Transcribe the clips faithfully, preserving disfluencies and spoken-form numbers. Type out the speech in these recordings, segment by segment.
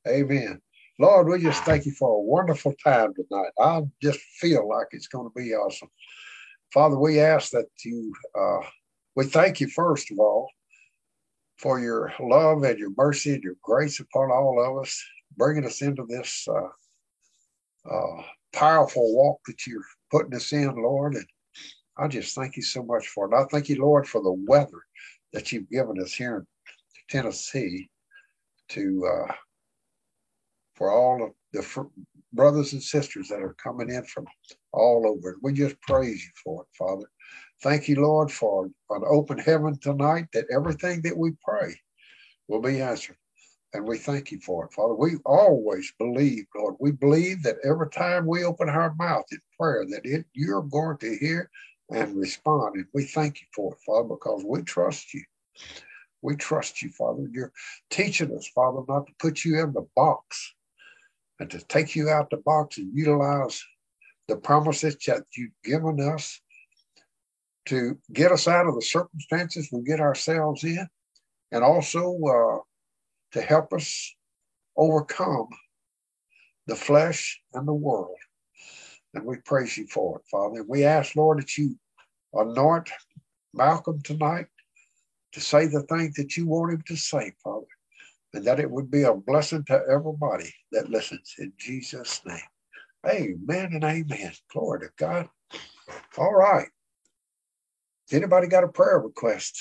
Amen. Lord, we just thank you for a wonderful time tonight. I just feel like it's going to be awesome. Father, we ask that you, uh, we thank you first of all for your love and your mercy and your grace upon all of us, bringing us into this uh, uh, powerful walk that you're putting us in, Lord. And I just thank you so much for it. I thank you, Lord, for the weather that you've given us here in Tennessee to uh, for all of the fr- brothers and sisters that are coming in from all over. We just praise you for it, Father. Thank you, Lord, for an open heaven tonight, that everything that we pray will be answered. And we thank you for it, Father. We always believe, Lord, we believe that every time we open our mouth in prayer, that it, you're going to hear and respond. And we thank you for it, Father, because we trust you. We trust you, Father. You're teaching us, Father, not to put you in the box and to take you out the box and utilize the promises that you've given us to get us out of the circumstances we get ourselves in, and also uh, to help us overcome the flesh and the world. And we praise you for it, Father. And we ask, Lord, that you anoint Malcolm tonight to say the things that you want him to say, Father, and that it would be a blessing to everybody that listens. In Jesus' name, amen and amen. Glory to God. All right. Anybody got a prayer request?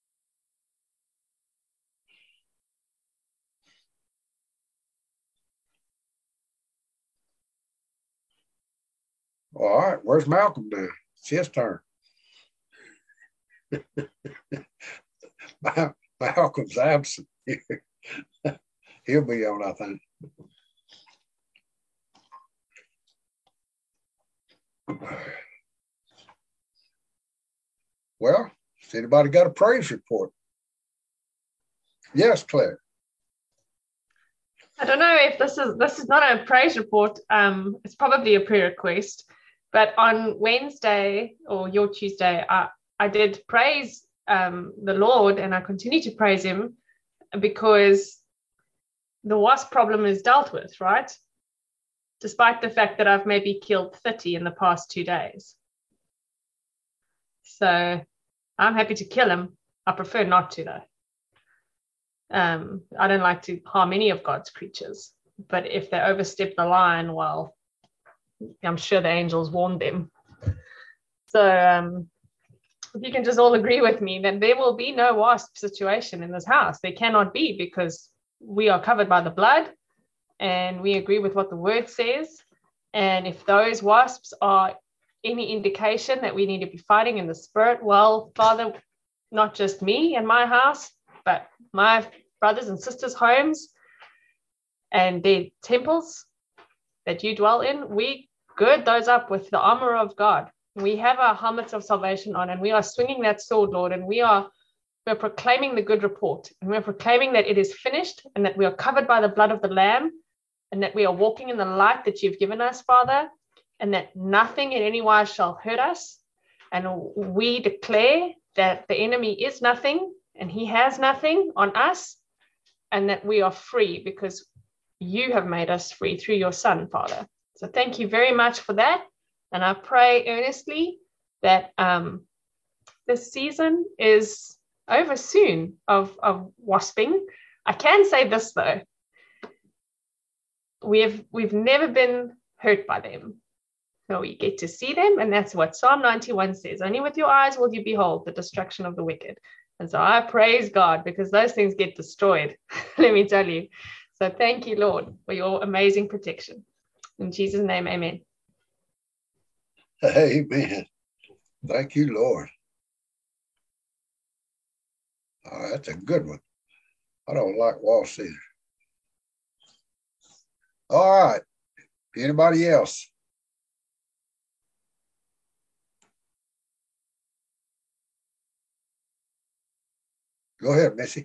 All right. Where's Malcolm now? It's his turn. Malcolm's absent. He'll be on, I think. Well, has anybody got a praise report? Yes, Claire. I don't know if this is this is not a praise report. Um, it's probably a prayer request. But on Wednesday or your Tuesday, I, I did praise um, the Lord, and I continue to praise him because the wasp problem is dealt with, right? Despite the fact that I've maybe killed thirty in the past two days. So I'm happy to kill him. I prefer not to, though. Um, I don't like to harm any of God's creatures. But if they overstep the line, well, I'm sure the angels warned them. So um, if you can just all agree with me, then there will be no wasp situation in this house. There cannot be, because we are covered by the blood and we agree with what the word says. And if those wasps are any indication that we need to be fighting in the spirit, well, Father, not just me and my house, but my brothers and sisters' homes and their temples that you dwell in, we gird those up with the armor of God. We have our helmets of salvation on, and we are swinging that sword, Lord, and we are we're proclaiming the good report, and we're proclaiming that it is finished, and that we are covered by the blood of the Lamb, and that we are walking in the light that you've given us, Father, and that nothing in any wise shall hurt us. And we declare that the enemy is nothing, and he has nothing on us, and that we are free because you have made us free through your Son, Father. So thank you very much for that. And I pray earnestly that um, this season is over soon of, of wasping. I can say this, though. We've, we've never been hurt by them. So we get to see them, and that's what Psalm ninety-one says. Only with your eyes will you behold the destruction of the wicked. And so I praise God, because those things get destroyed, let me tell you. So thank you, Lord, for your amazing protection. In Jesus' name, amen. Amen. Thank you, Lord. Oh, that's a good one. I don't like wasps either. All right. Anybody else? Go ahead, Missy.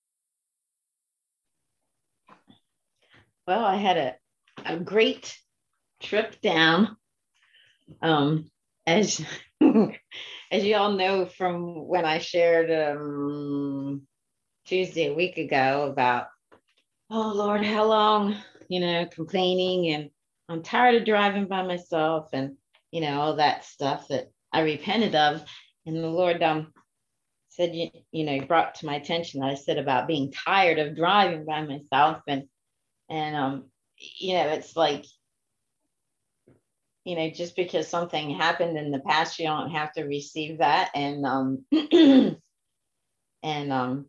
Well, I had a, a great trip down. Um, as as you all know from when I shared um, Tuesday a week ago about oh Lord, how long, you know, complaining, and I'm tired of driving by myself, and, you know, all that stuff that I repented of. And the Lord um, said, you, you know, brought to my attention that I said about being tired of driving by myself. And, and, um, you know, it's like, you know, just because something happened in the past, you don't have to receive that. And, um, and, um,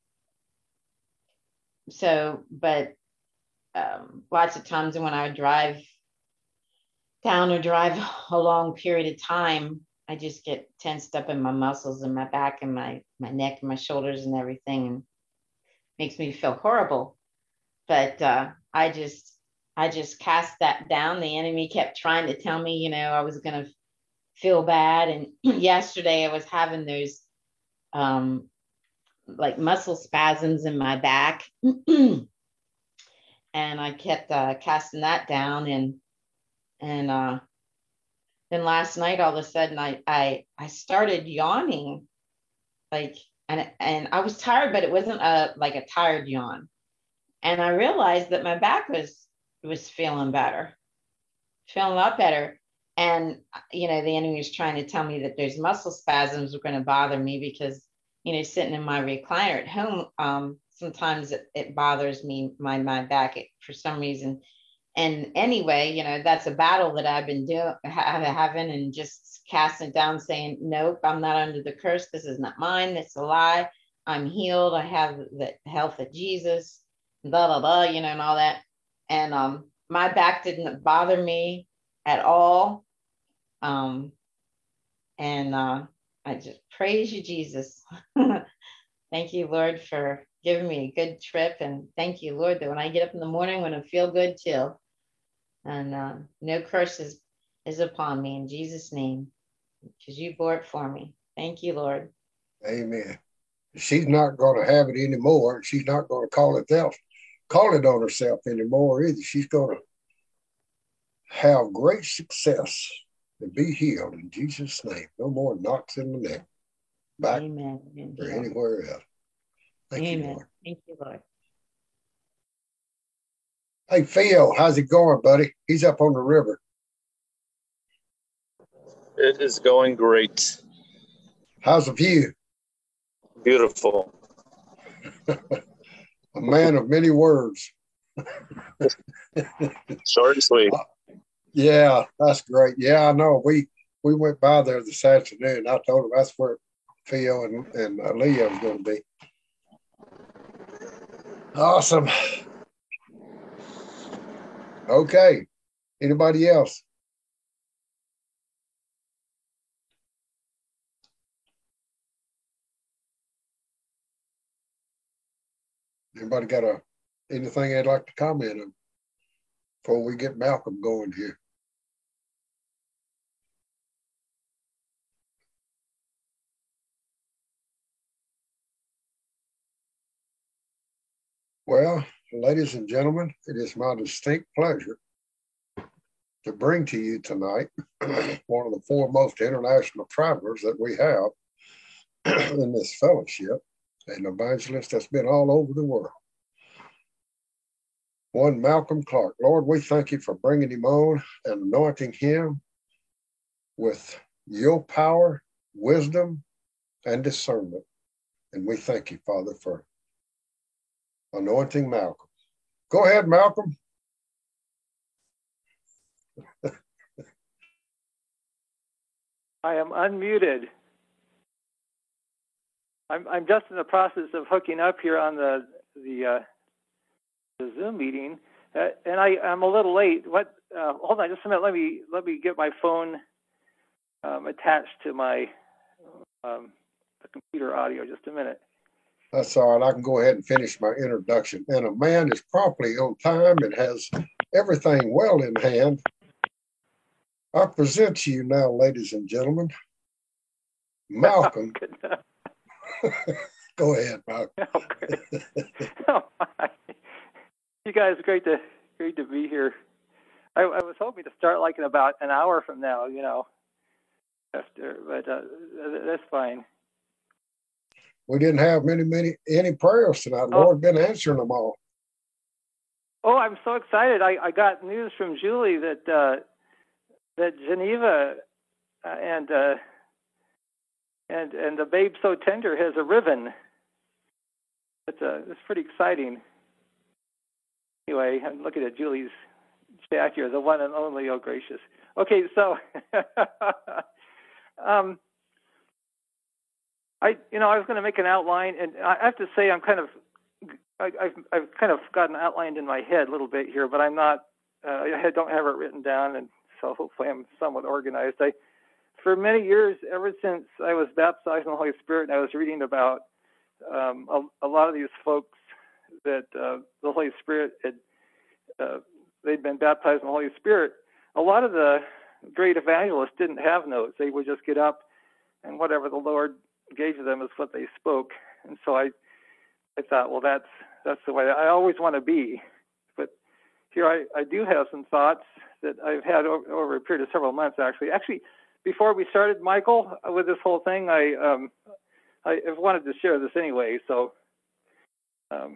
so, but, um, lots of times when I would drive down or drive a long period of time, I just get tensed up in my muscles and my back and my, my neck and my shoulders and everything, and makes me feel horrible. But uh, I just, I just cast that down. The enemy kept trying to tell me, you know, I was going to feel bad. And yesterday I was having those um, like muscle spasms in my back. And I kept uh, casting that down. And, and, uh, then last night, all of a sudden I, I, I started yawning, like, and, and I was tired, but it wasn't a, like a tired yawn. And I realized that my back was, was feeling better, feeling a lot better. And, you know, the enemy was trying to tell me that those muscle spasms were going to bother me because, you know, sitting in my recliner at home, um, sometimes it, it bothers me, my, my back it, for some reason. And anyway, you know, that's a battle that I've been doing, having, and just casting it down, saying, nope, I'm not under the curse. This is not mine. It's a lie. I'm healed. I have the health of Jesus, blah, blah, blah, you know, and all that. And um, my back didn't bother me at all. Um, and uh, I just praise you, Jesus. Thank you, Lord, for giving me a good trip. And thank you, Lord, that when I get up in the morning, I'm going to feel good too. And uh, no curses is upon me in Jesus' name, because you bore it for me. Thank you, Lord. Amen. She's not going to have it anymore. She's not going to call it that, call it on herself anymore either. She's going to have great success and be healed in Jesus' name. No more knocks in the neck, back, Amen. or anywhere else. Thank Amen. you, Lord. Thank you, Lord. Hey, Phil, how's it going, buddy? He's up on the river. It is going great. How's the view? Beautiful. A man of many words. Short and sweet. Uh, yeah, that's great. Yeah, I know. We we went by there this afternoon. I told him that's where Phil and, and uh, Leo was going to be. Awesome. Okay. Anybody else? Anybody got a anything they'd like to comment on before we get Malcolm going here? Well, ladies and gentlemen, it is my distinct pleasure to bring to you tonight one of the foremost international travelers that we have in this fellowship, an evangelist that's been all over the world. One Malcolm Clark. Lord, we thank you for bringing him on and anointing him with your power, wisdom, and discernment. And we thank you, Father, for anointing Malcolm. Go ahead, Malcolm. I am unmuted. I'm I'm just in the process of hooking up here on the the, uh, the Zoom meeting, uh, and I I'm a little late. What? Uh, hold on, just a minute. Let me let me get my phone um, attached to my um, the computer audio. Just a minute. That's all right. I can go ahead and finish my introduction. And a man is promptly on time and has everything well in hand. I present to you now, ladies and gentlemen, Malcolm. Go ahead, Malcolm. Oh, oh, you guys, great to great to be here. I, I was hoping to start like in about an hour from now, you know, after, but uh, that's fine. We didn't have many, many, any prayers tonight. Oh. Lord been answering them all. Oh, I'm so excited! I, I got news from Julie that uh, that Geneva uh, and uh, and and the Babe So Tender has a ribbon. It's uh, it's pretty exciting. Anyway, I'm looking at Julie's chat here, the one and only. Oh, gracious. Okay, so um, I you know I was going to make an outline, and I have to say I'm kind of I, I've I've kind of gotten outlined in my head a little bit here, but I'm not. Uh, I don't have it written down, and so hopefully I'm somewhat organized. I, for many years, ever since I was baptized in the Holy Spirit, and I was reading about um, a, a lot of these folks that uh, the Holy Spirit had, uh, they'd been baptized in the Holy Spirit. A lot of the great evangelists didn't have notes. They would just get up, and whatever the Lord gave to them is what they spoke. And so I, I thought, well, that's that's the way I always want to be. But here I, I do have some thoughts that I've had over, over a period of several months, actually. Actually, before we started, Michael, with this whole thing, I um, I wanted to share this anyway. So, um,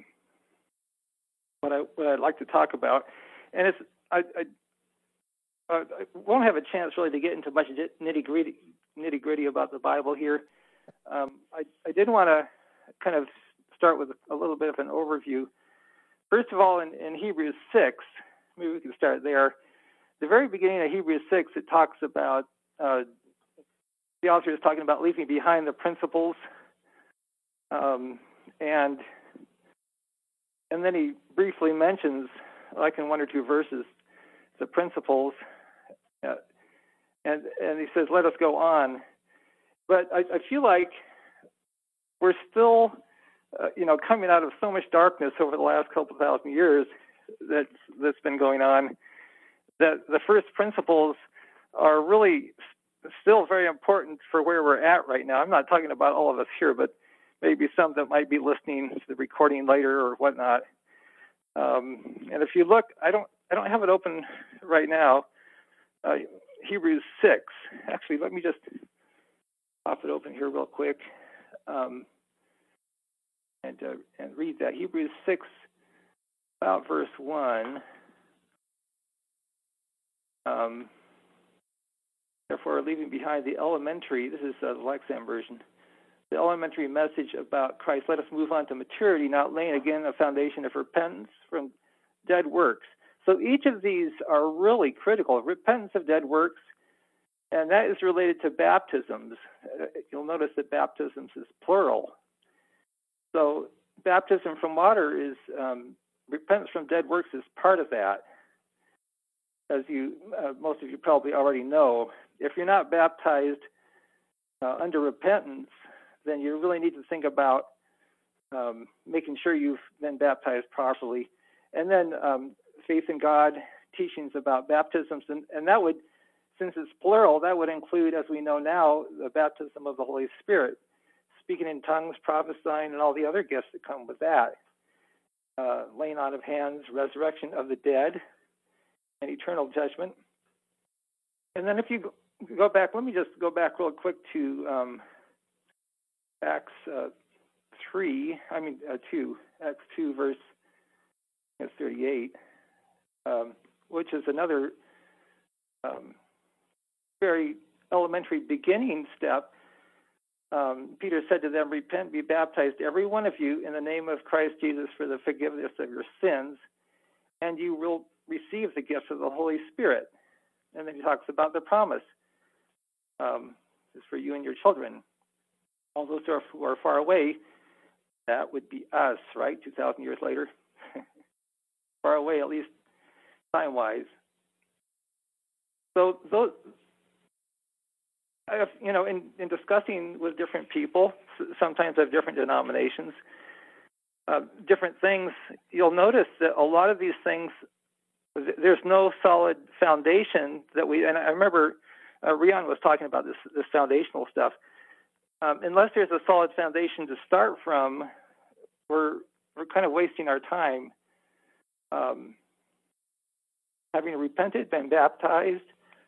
what I what I'd like to talk about, and it's I, I, I won't have a chance really to get into much nitty gritty nitty gritty about the Bible here. Um, I I did want to kind of start with a little bit of an overview. First of all, in, in Hebrews six, maybe we can start there. The very beginning of Hebrews six, it talks about, uh, the author is talking about leaving behind the principles, um, and and then he briefly mentions, like in one or two verses, the principles, uh, and and he says, let us go on. But I, I feel like we're still, uh, you know, coming out of so much darkness over the last couple thousand years that's, that's been going on, that the first principles are really still very important for where we're at right now. I'm not talking about all of us here, but maybe some that might be listening to the recording later or whatnot. Um, and if you look, I don't, I don't have it open right now. Uh, Hebrews six. Actually, let me just pop it open here real quick, um, and uh, and read that. Hebrews six, about verse one. Um, Therefore, leaving behind the elementary, this is uh, the Lexham version, the elementary message about Christ, let us move on to maturity, not laying again a foundation of repentance from dead works. So each of these are really critical. Repentance of dead works, and that is related to baptisms. Uh, you'll notice that baptisms is plural. So baptism from water is, um, repentance from dead works is part of that. As you, uh, most of you probably already know, if you're not baptized uh, under repentance, then you really need to think about um, making sure you've been baptized properly. And then um, faith in God, teachings about baptisms, and, and that would, since it's plural, that would include, as we know now, the baptism of the Holy Spirit, speaking in tongues, prophesying, and all the other gifts that come with that, uh, laying on of hands, resurrection of the dead, and eternal judgment. And then if you go back, let me just go back real quick to um, Acts uh, three, I mean uh, two, Acts two, verse thirty-eight, um, which is another um, very elementary beginning step. Um, Peter said to them, repent, be baptized, every one of you, in the name of Christ Jesus for the forgiveness of your sins, and you will receive the gift of the Holy Spirit. And then he talks about the promise. Um, is for you and your children. All those who are, who are far away, that would be us, right? two thousand years later. Far away, at least time-wise. So those, I have, you know, in, in discussing with different people, sometimes of different denominations, uh, different things, you'll notice that a lot of these things, there's no solid foundation that we, and I remember uh, Rion was talking about this, this foundational stuff. Um, unless there's a solid foundation to start from, we're we're kind of wasting our time. Um, having repented, been baptized,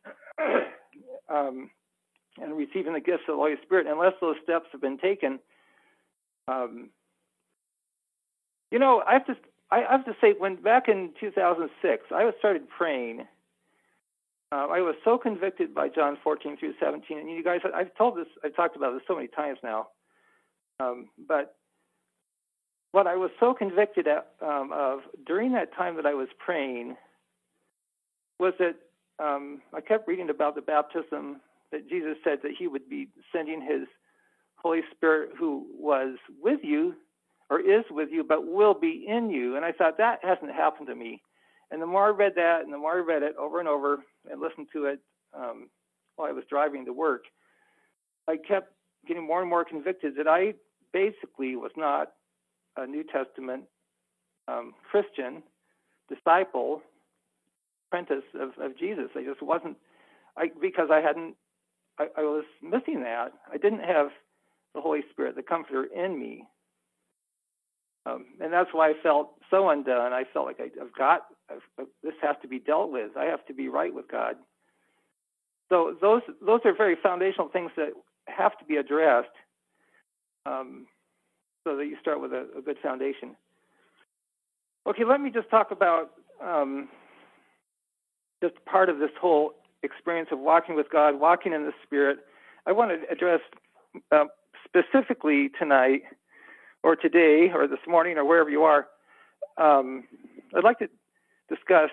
um, and receiving the gifts of the Holy Spirit, unless those steps have been taken, um, you know, I have to I have to say, when back in two thousand six, I started praying. Uh, I was so convicted by John fourteen through seventeen, and you guys, I've told this, I've talked about this so many times now. Um, but what I was so convicted at, um, of during that time that I was praying was that um, I kept reading about the baptism that Jesus said that he would be sending his Holy Spirit, who was with you or is with you, but will be in you. And I thought, that hasn't happened to me. And the more I read that, and the more I read it over and over and listened to it um, while I was driving to work, I kept getting more and more convicted that I basically was not a New Testament um, Christian, disciple, apprentice of, of Jesus. I just wasn't, I, because I hadn't, I, I was missing that. I didn't have the Holy Spirit, the Comforter, in me. Um, and that's why I felt so undone. I felt like I, I've got, I've, this has to be dealt with. I have to be right with God. So those those are very foundational things that have to be addressed um, so that you start with a, a good foundation. Okay, let me just talk about um, just part of this whole experience of walking with God, walking in the Spirit. I want to address uh, specifically tonight or today or this morning or wherever you are, um, I'd like to discuss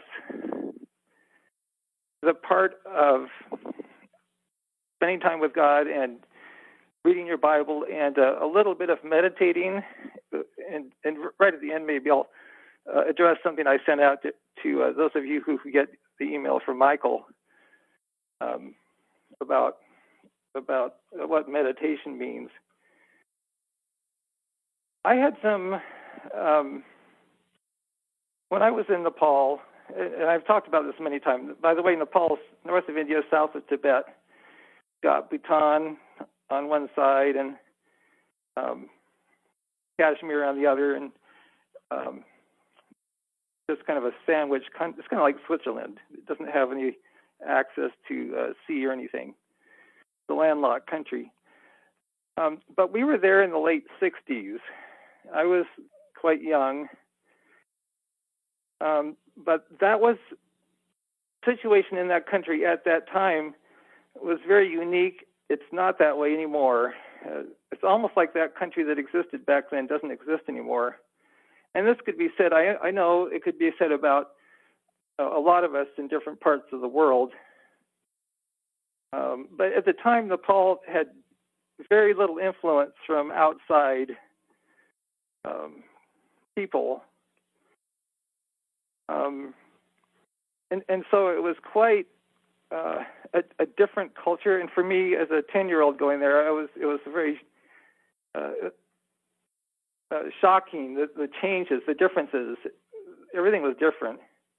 the part of spending time with God and reading your Bible and uh, a little bit of meditating. And, and right at the end, maybe I'll uh, address something I sent out to, to uh, those of you who get the email from Michael um, about, about what meditation means. I had some, um, when I was in Nepal, and I've talked about this many times. By the way, Nepal's north of India, south of Tibet. Got Bhutan on one side and um, Kashmir on the other, and um, just kind of a sandwich. It's kind of like Switzerland. It doesn't have any access to uh, sea or anything. It's a landlocked country. Um, but we were there in the late sixties. I was quite young. Um, but that was situation in that country at that time was very unique. It's not that way anymore. Uh, it's almost like that country that existed back then doesn't exist anymore. And this could be said, I, I know it could be said about a, a lot of us in different parts of the world. Um, but at the time, Nepal had very little influence from outside um, people. Um, and, and so it was quite uh, a, a different culture. And for me, as a ten-year-old going there, I was it was very uh, uh, shocking, the, the changes, the differences. Everything was different.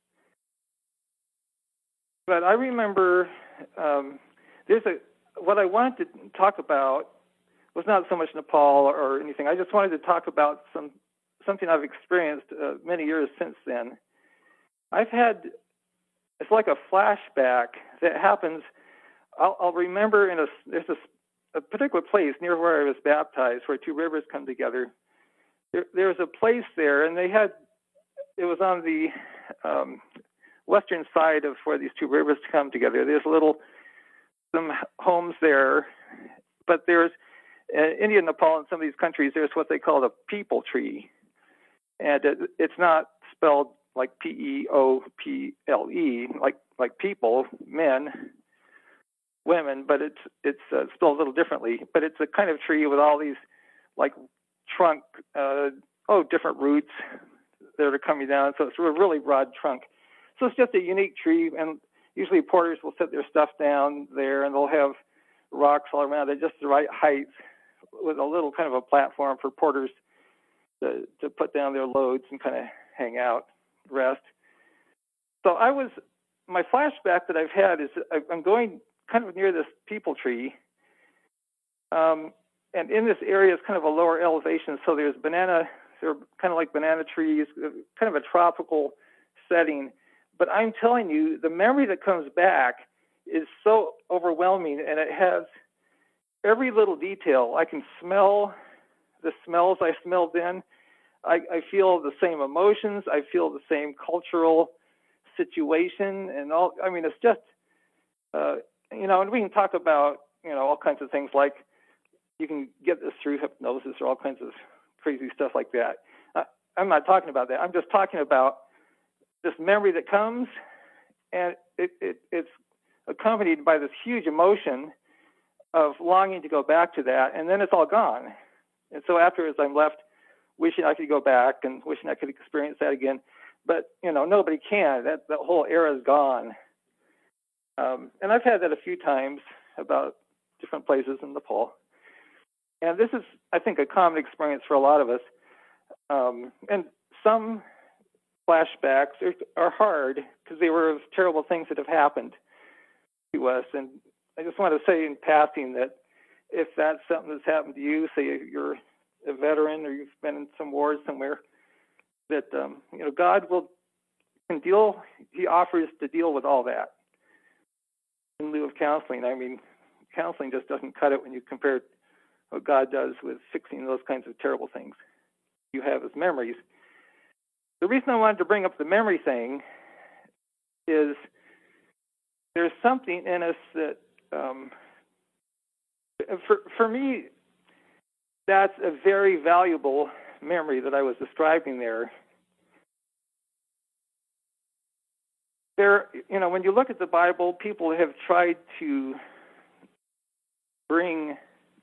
But I remember um, there's a what I wanted to talk about was not so much Nepal or anything. I just wanted to talk about some something I've experienced uh, many years since then. I've had, it's like a flashback that happens. I'll, I'll remember in a, there's a, a particular place near where I was baptized where two rivers come together. There, there was a place there, and they had, it was on the um, western side of where these two rivers come together. There's little, some homes there, but there's, in India, Nepal, and some of these countries, there's what they call a peepal tree. And it, it's not spelled like P E O P L E, like like people, men, women, but it's it's uh, spelled a little differently. But it's a kind of tree with all these like trunk, uh, oh, different roots that are coming down. So it's a really broad trunk. So it's just a unique tree, and usually porters will set their stuff down there, and they'll have rocks all around it, just the right height, with a little kind of a platform for porters to to put down their loads and kind of hang out, rest. So I was, my flashback that I've had is I'm going kind of near this peepal tree. Um, and in this area is kind of a lower elevation. So there's banana, they're kind of like banana trees, kind of a tropical setting. But I'm telling you, the memory that comes back is so overwhelming, and it has every little detail. I can smell the smells I smelled then. I, I feel the same emotions. I feel the same cultural situation and all. I mean, it's just, uh, you know, and we can talk about, you know, all kinds of things like you can get this through hypnosis or all kinds of crazy stuff like that. Uh, I'm not talking about that. I'm just talking about this memory that comes, and it, it, it's accompanied by this huge emotion of longing to go back to that, and then it's all gone. And so afterwards, I'm left wishing I could go back and wishing I could experience that again. But, you know, nobody can. That, that whole era is gone. Um, and I've had that a few times about different places in Nepal. And this is, I think, a common experience for a lot of us. Um, and some flashbacks are, are hard because they were of terrible things that have happened to us. And I just want to say in passing that if that's something that's happened to you, say you're a veteran or you've been in some wars somewhere, that um, you know, God will can deal. He offers to deal with all that in lieu of counseling. I mean, counseling just doesn't cut it when you compare what God does with fixing those kinds of terrible things you have as memories. The reason I wanted to bring up the memory thing is there's something in us that, um, for for me, that's a very valuable memory that I was describing there. There, you know, when you look at the Bible, people have tried to bring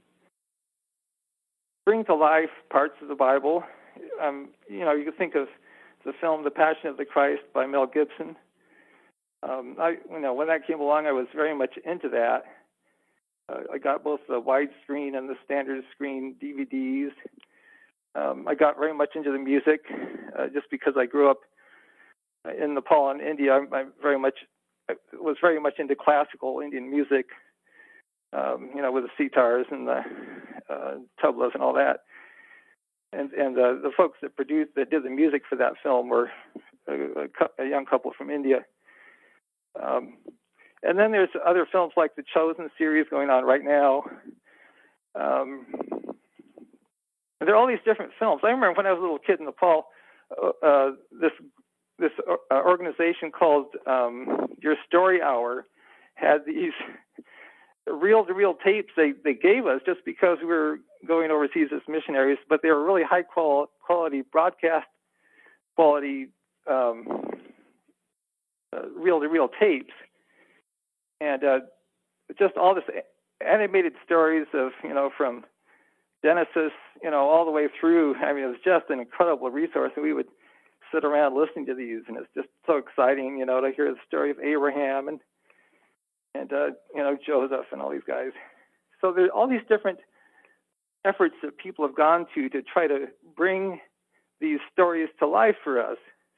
bring to life parts of the Bible. Um, you know, you can think of the film The Passion of the Christ by Mel Gibson. Um, I, you know, when that came along, I was very much into that. Uh, I got both the widescreen and the standard screen D V Ds. Um, I got very much into the music uh, just because I grew up in Nepal and India. I, I very much I was very much into classical Indian music. Um, you know, with the sitars and the uh, tablas and all that. And and uh, the folks that produced, that did the music for that film were a, a, a young couple from India. Um, and then there's other films like the Chosen series going on right now. Um, and there are all these different films. I remember when I was a little kid in Nepal, uh, uh, this this uh, organization called um, Your Story Hour had these reel-to-reel tapes they, they gave us just because we were going overseas as missionaries, but they were really high qual- quality broadcast quality um, uh, reel-to-reel tapes. And uh, just all this animated stories of, you know, from Genesis, you know, all the way through. I mean, it was just an incredible resource. And we would sit around listening to these, and it's just so exciting, you know, to hear the story of Abraham and and, uh, you know, Joseph and all these guys. So there's all these different efforts that people have gone to to try to bring these stories to life for us.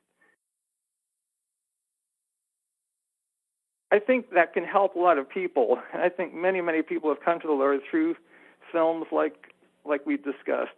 I think that can help a lot of people. And I think many, many people have come to the Lord through films like, like we've discussed.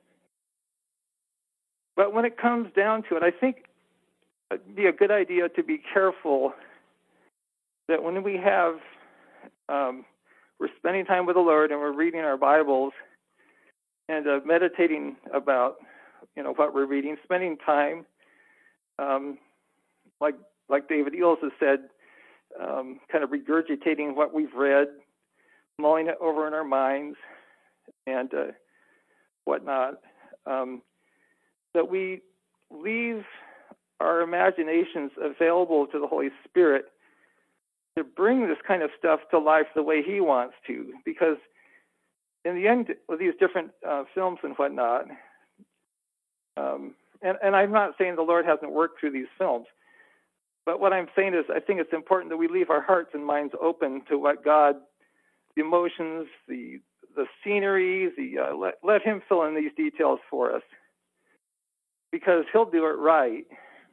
But when it comes down to it, I think it'd be a good idea to be careful that when we have, um, we're spending time with the Lord and we're reading our Bibles and uh, meditating about, you know, what we're reading, spending time, um, like like David Eels has said, um, kind of regurgitating what we've read, mulling it over in our minds, and uh, whatnot, um, that we leave our imaginations available to the Holy Spirit to bring this kind of stuff to life the way He wants to. Because in the end, with these different uh, films and whatnot, um, and, and I'm not saying the Lord hasn't worked through these films, but what I'm saying is I think it's important that we leave our hearts and minds open to what God, the emotions, the the scenery, the uh, let, let Him fill in these details for us, because He'll do it right.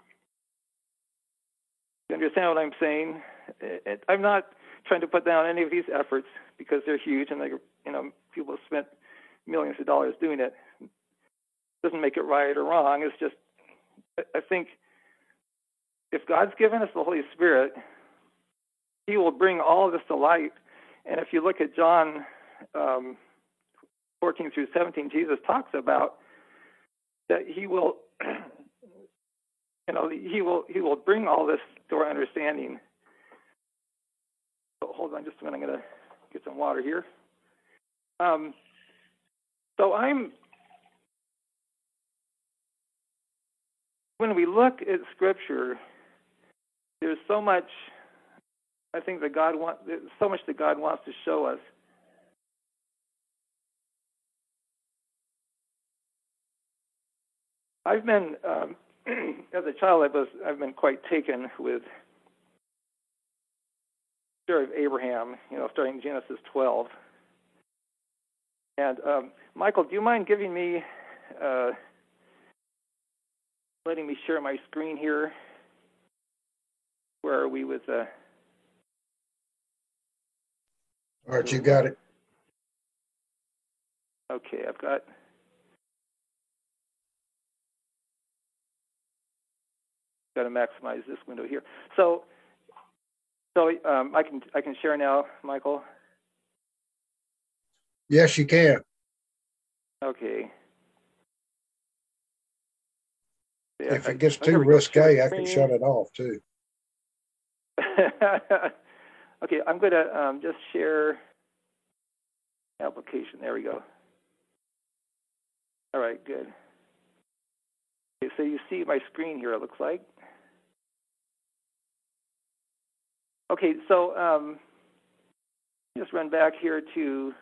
You understand what I'm saying? It, it, I'm not trying to put down any of these efforts because they're huge and they, you know, people have spent millions of dollars doing it. It doesn't make it right or wrong. It's just, I think, if God's given us the Holy Spirit, He will bring all of this to light. And if you look at John um, fourteen through seventeen, Jesus talks about that he will, you know, he will he will bring all this to our understanding. So hold on just a minute. I'm going to get some water here. Um, so I'm, when we look at Scripture, there's so much, I think that God wants, so much that God wants to show us. I've been, um, as a child, I was, I've been quite taken with the story of Abraham, you know, starting in Genesis twelve. And um, Michael, do you mind giving me, uh, letting me share my screen here? Where are we with? Uh... All right, you got it. Okay, I've got. Got to maximize this window here. So, so um, I can I can share now, Michael. Yes, you can. Okay. Yeah, if I, it gets oh, too we risque, I can shut it off too. Okay, I'm going to um, just share application. There we go. All right, good. Okay, so you see my screen here, it looks like. Okay, so um, just run back here to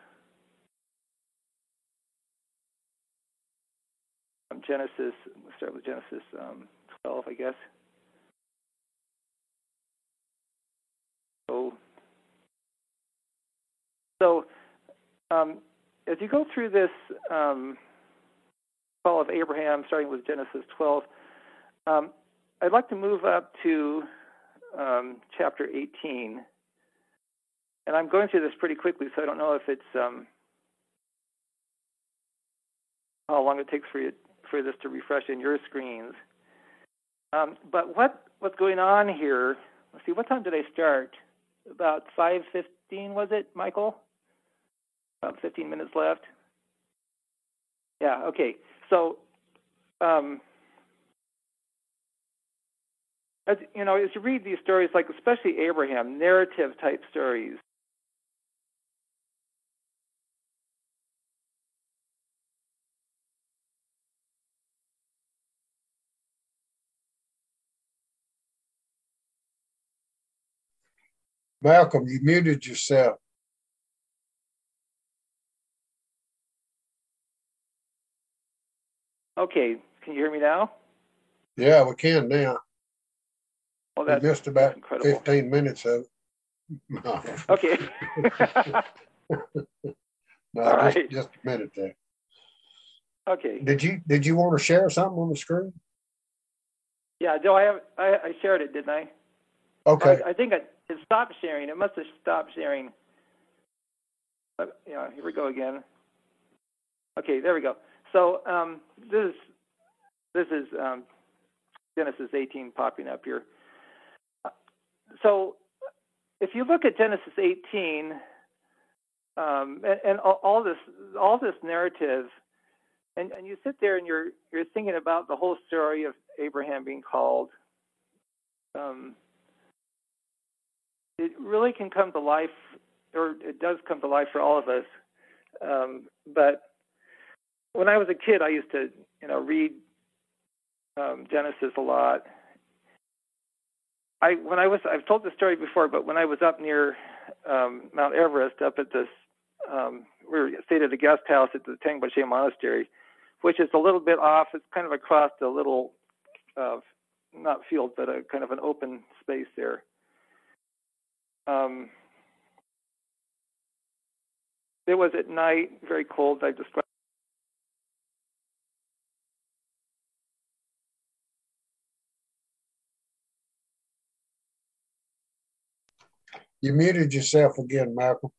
um, Genesis. Let's start with Genesis um, twelve, I guess. So, so um, as you go through this um, call of Abraham, starting with Genesis twelve, um, I'd like to move up to um, chapter eighteen. And I'm going through this pretty quickly, so I don't know if it's um, how long it takes for you for this to refresh in your screens. Um, but what what's going on here? Let's see. What time did I start? About five fifteen, was it, Michael? About fifteen minutes left. Yeah. Okay. So, um, as you know, as you read these stories, like especially Abraham, narrative type stories. Malcolm, you muted yourself. Okay, can you hear me now? Yeah, we can now. Well, that's, we missed about that's fifteen minutes of it. No. Okay. no, All just, right. just a minute there. Okay. Did you did you want to share something on the screen? Yeah, Joe, I have I, I shared it, didn't I? Okay. I, I think it, it stopped sharing. It must have stopped sharing. But, yeah, here we go again. Okay, there we go. So um, this is this is um, Genesis eighteen popping up here. So if you look at Genesis eighteen um, and, and all, all this all this narrative, and, and you sit there and you're you're thinking about the whole story of Abraham being called. Um, it really can come to life, or it does come to life for all of us. Um, but when I was a kid, I used to, you know, read um, Genesis a lot. I when I was I've told this story before, but when I was up near um, Mount Everest, up at this, um, we were stayed at a guest house at the Tengboche Monastery, which is a little bit off. It's kind of across a little, uh, not field, but a kind of an open space there. Um, it was at night, very cold. I described. You muted yourself again, Malcolm.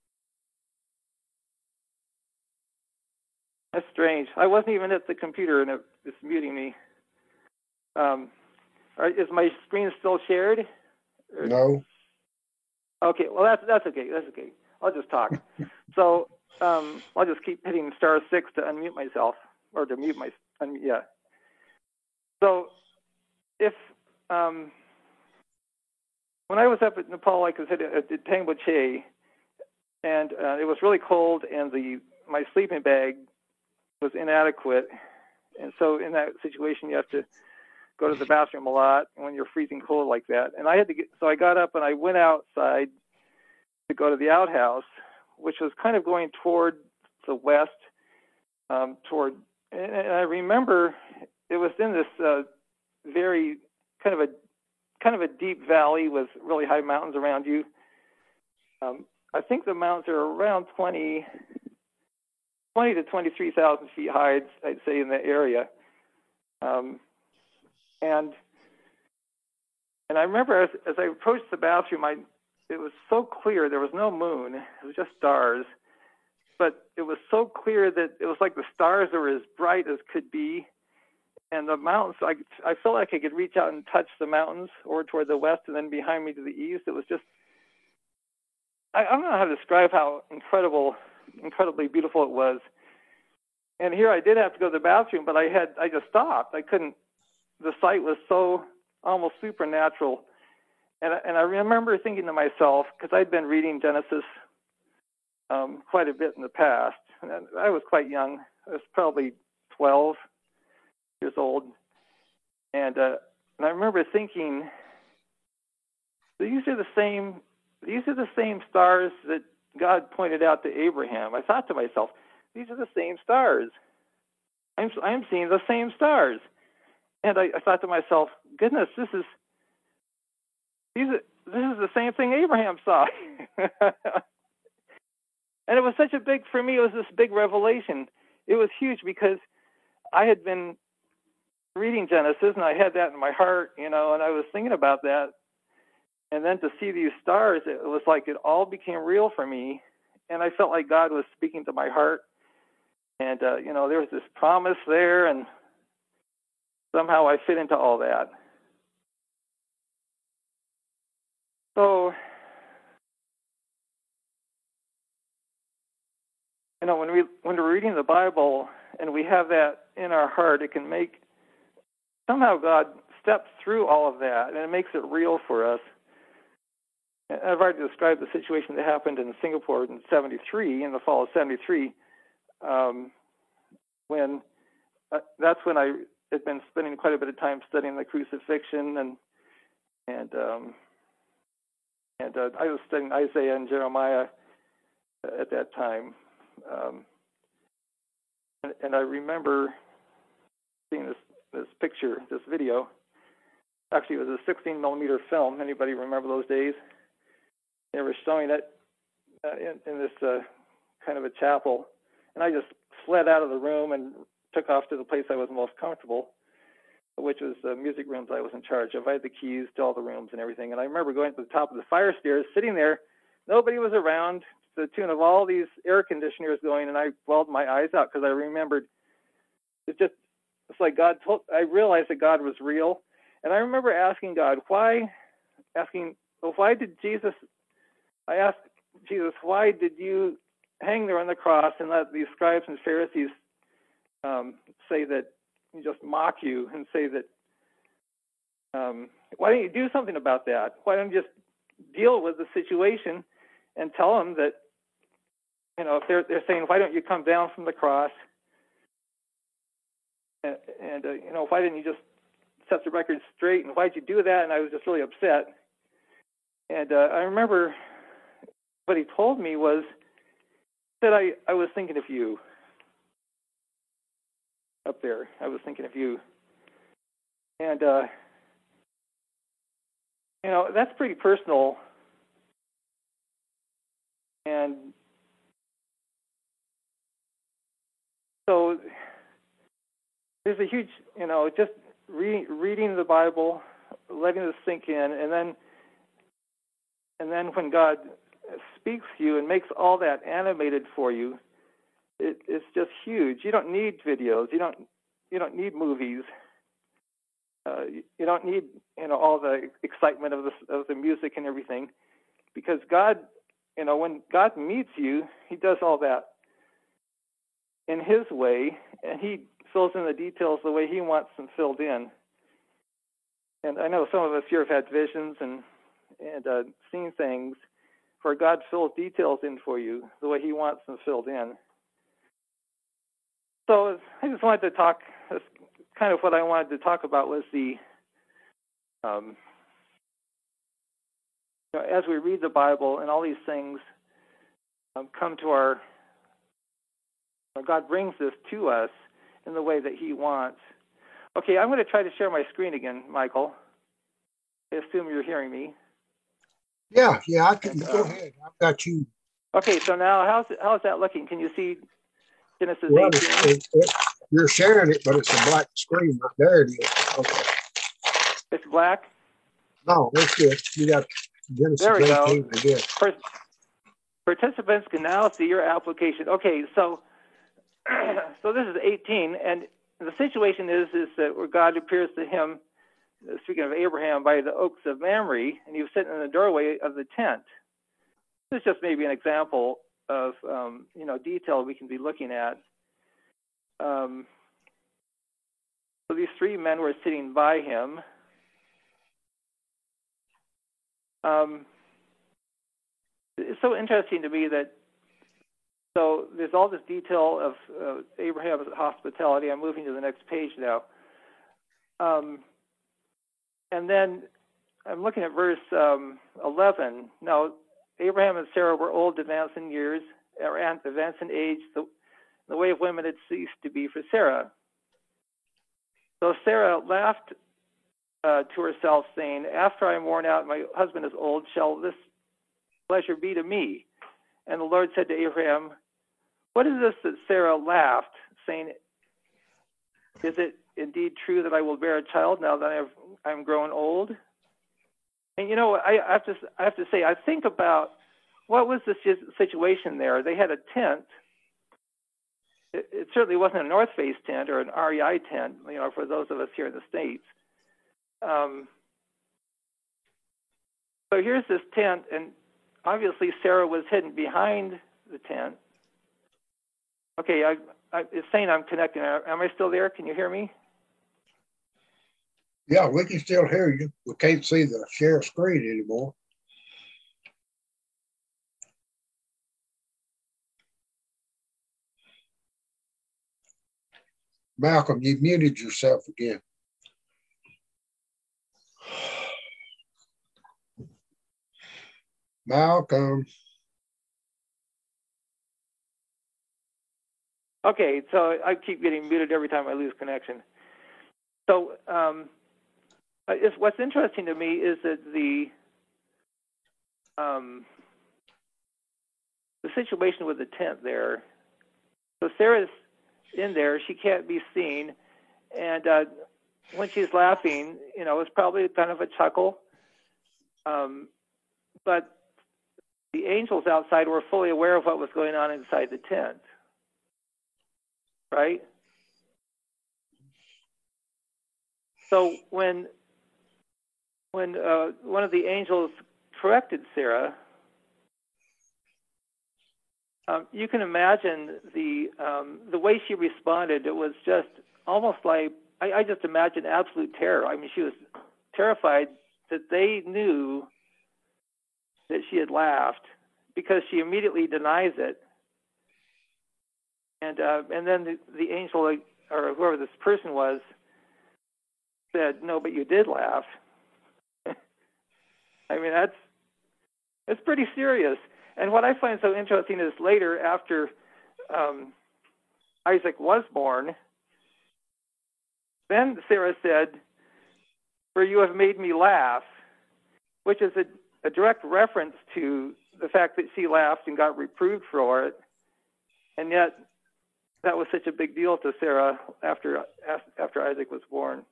That's strange. I wasn't even at the computer, and it, it's muting me. Um, are, is my screen still shared? Or... No. Okay. Well, that's that's okay. That's okay. I'll just talk. so um, I'll just keep hitting star six to unmute myself, or to mute my. Un, yeah. So if um, when I was up at Nepal, like I said, at the Tengbo Che, and uh, it was really cold, and the my sleeping bag was inadequate, and so in that situation, you have to go to the bathroom a lot when you're freezing cold like that. And I had to get, so I got up and I went outside to go to the outhouse, which was kind of going toward the west, um, toward, and, and I remember it was in this uh, very kind of a kind of a deep valley with really high mountains around you. Um, I think the mountains are around twenty, twenty to twenty-three thousand feet high, I'd, I'd say, in that area. Um, and and I remember as, as I approached the bathroom, I it was so clear. There was no moon; it was just stars. But it was so clear that it was like the stars were as bright as could be, and the mountains. I I felt like I could reach out and touch the mountains over toward the west, and then behind me to the east. It was just I, I don't know how to describe how incredible, incredibly beautiful it was. And here I did have to go to the bathroom, but I had I just stopped. I couldn't. The sight was so almost supernatural, and and I remember thinking to myself, because I'd been reading Genesis um, quite a bit in the past, and I was quite young. I was probably twelve years old, and uh, and I remember thinking, these are the same. These are the same stars that God pointed out to Abraham. I thought to myself, these are the same stars. I'm I'm seeing the same stars. And I, I thought to myself, goodness, this is these are, this is the same thing Abraham saw. And it was such a big, for me, it was this big revelation. It was huge because I had been reading Genesis and I had that in my heart, you know, and I was thinking about that. And then to see these stars, it was like it all became real for me. And I felt like God was speaking to my heart. And, uh, you know, there was this promise there, and somehow I fit into all that. So, you know, when we when we're reading the Bible and we have that in our heart, it can make somehow God steps through all of that, and it makes it real for us. And I've already described the situation that happened in Singapore in seventy-three, in the fall of seventy-three, um, when uh, that's when I had been spending quite a bit of time studying the crucifixion, and and um, and uh, I was studying Isaiah and Jeremiah at that time, um, and, and I remember seeing this this picture, this video. Actually, it was a sixteen millimeter film. Anybody remember those days? They were showing it uh, in, in this uh, kind of a chapel, and I just fled out of the room and took off to the place I was most comfortable, which was the music rooms I was in charge of. I had the keys to all the rooms and everything. And I remember going to the top of the fire stairs, sitting there. Nobody was around, to the tune of all these air conditioners going, and I welled my eyes out because I remembered it just, it's like God told, I realized that God was real. And I remember asking God, why, asking, well, why did Jesus, I asked Jesus, why did you hang there on the cross and let these scribes and Pharisees um, say that, just mock you and say that, um, why don't you do something about that? Why don't you just deal with the situation and tell them that, you know, if they're, they're saying, why don't you come down from the cross? And, and uh, you know, why didn't you just set the record straight? And why'd you do that? And I was just really upset. And uh, I remember what he told me was that I, I was thinking of you. Up there, I was thinking of you, and uh, you know, that's pretty personal. And so there's a huge, you know, just re- reading the Bible, letting it sink in, and then and then when God speaks to you and makes all that animated for you, it, it's just huge. You don't need videos. You don't. You don't need movies. Uh, you, you don't need, you know, all the excitement of the of the music and everything, because God, you know, when God meets you, He does all that in His way, and He fills in the details the way He wants them filled in. And I know some of us here have had visions and and uh, seen things where God fills details in for you the way He wants them filled in. So I just wanted to talk. That's kind of what I wanted to talk about was the um, you know, as we read the Bible and all these things um, come to our, or God brings this to us in the way that He wants. Okay, I'm going to try to share my screen again, Michael. I assume you're hearing me. Yeah, yeah, I can And, go um, ahead. I've got you. Okay, so now how's how's that looking? Can you see Genesis Well, eighteen? it, it, you're sharing it, but it's a black screen. Right there it is. Okay. It's black. No, that's good. You got Genesis There we go. eighteen again. Par- Participants can now see your application. Okay, so so this is eighteen, and the situation is is that where God appears to him, speaking of Abraham, by the oaks of Mamre, and he was sitting in the doorway of the tent. This is just maybe an example of um, you know detail we can be looking at. Um, so these three men were sitting by him. Um, it's so interesting to me that so there's all this detail of uh, Abraham's hospitality. I'm moving to the next page now. Um, and then I'm looking at verse um, eleven. Now, Abraham and Sarah were old, advanced in years, or advanced in age. The, the way of women had ceased to be for Sarah. So Sarah laughed uh, to herself, saying, "After I am worn out, my husband is old, shall this pleasure be to me?" And the Lord said to Abraham, "What is this that Sarah laughed, saying, is it indeed true that I will bear a child now that I have, I'm grown old?" And you know, I, I have to I have to say, I think about what was the situation there. They had a tent. It, it certainly wasn't a North Face tent or an R E I tent, you know, for those of us here in the States. Um, so here's this tent, and obviously Sarah was hidden behind the tent. Okay, I, I, it's saying I'm connecting. Am I still there? Can you hear me? Yeah, we can still hear you. We can't see the share screen anymore. Malcolm, you muted yourself again. Malcolm. Okay, so I keep getting muted every time I lose connection. So um, it's, what's interesting to me is that the um, the situation with the tent there. So Sarah's in there; she can't be seen, and uh, when she's laughing, you know, it's probably kind of a chuckle. Um, but the angels outside were fully aware of what was going on inside the tent, right? So when when uh, one of the angels corrected Sarah, um, you can imagine the um, the way she responded. It was just almost like I, I just imagine absolute terror. I mean, she was terrified that they knew that she had laughed, because she immediately denies it. And uh, and then the, the angel, or whoever this person was, said, "No, but you did laugh." I mean, that's that's pretty serious. And what I find so interesting is later, after um, Isaac was born, then Sarah said, "For you have made me laugh," which is a, a direct reference to the fact that she laughed and got reproved for it. And yet, that was such a big deal to Sarah after after Isaac was born.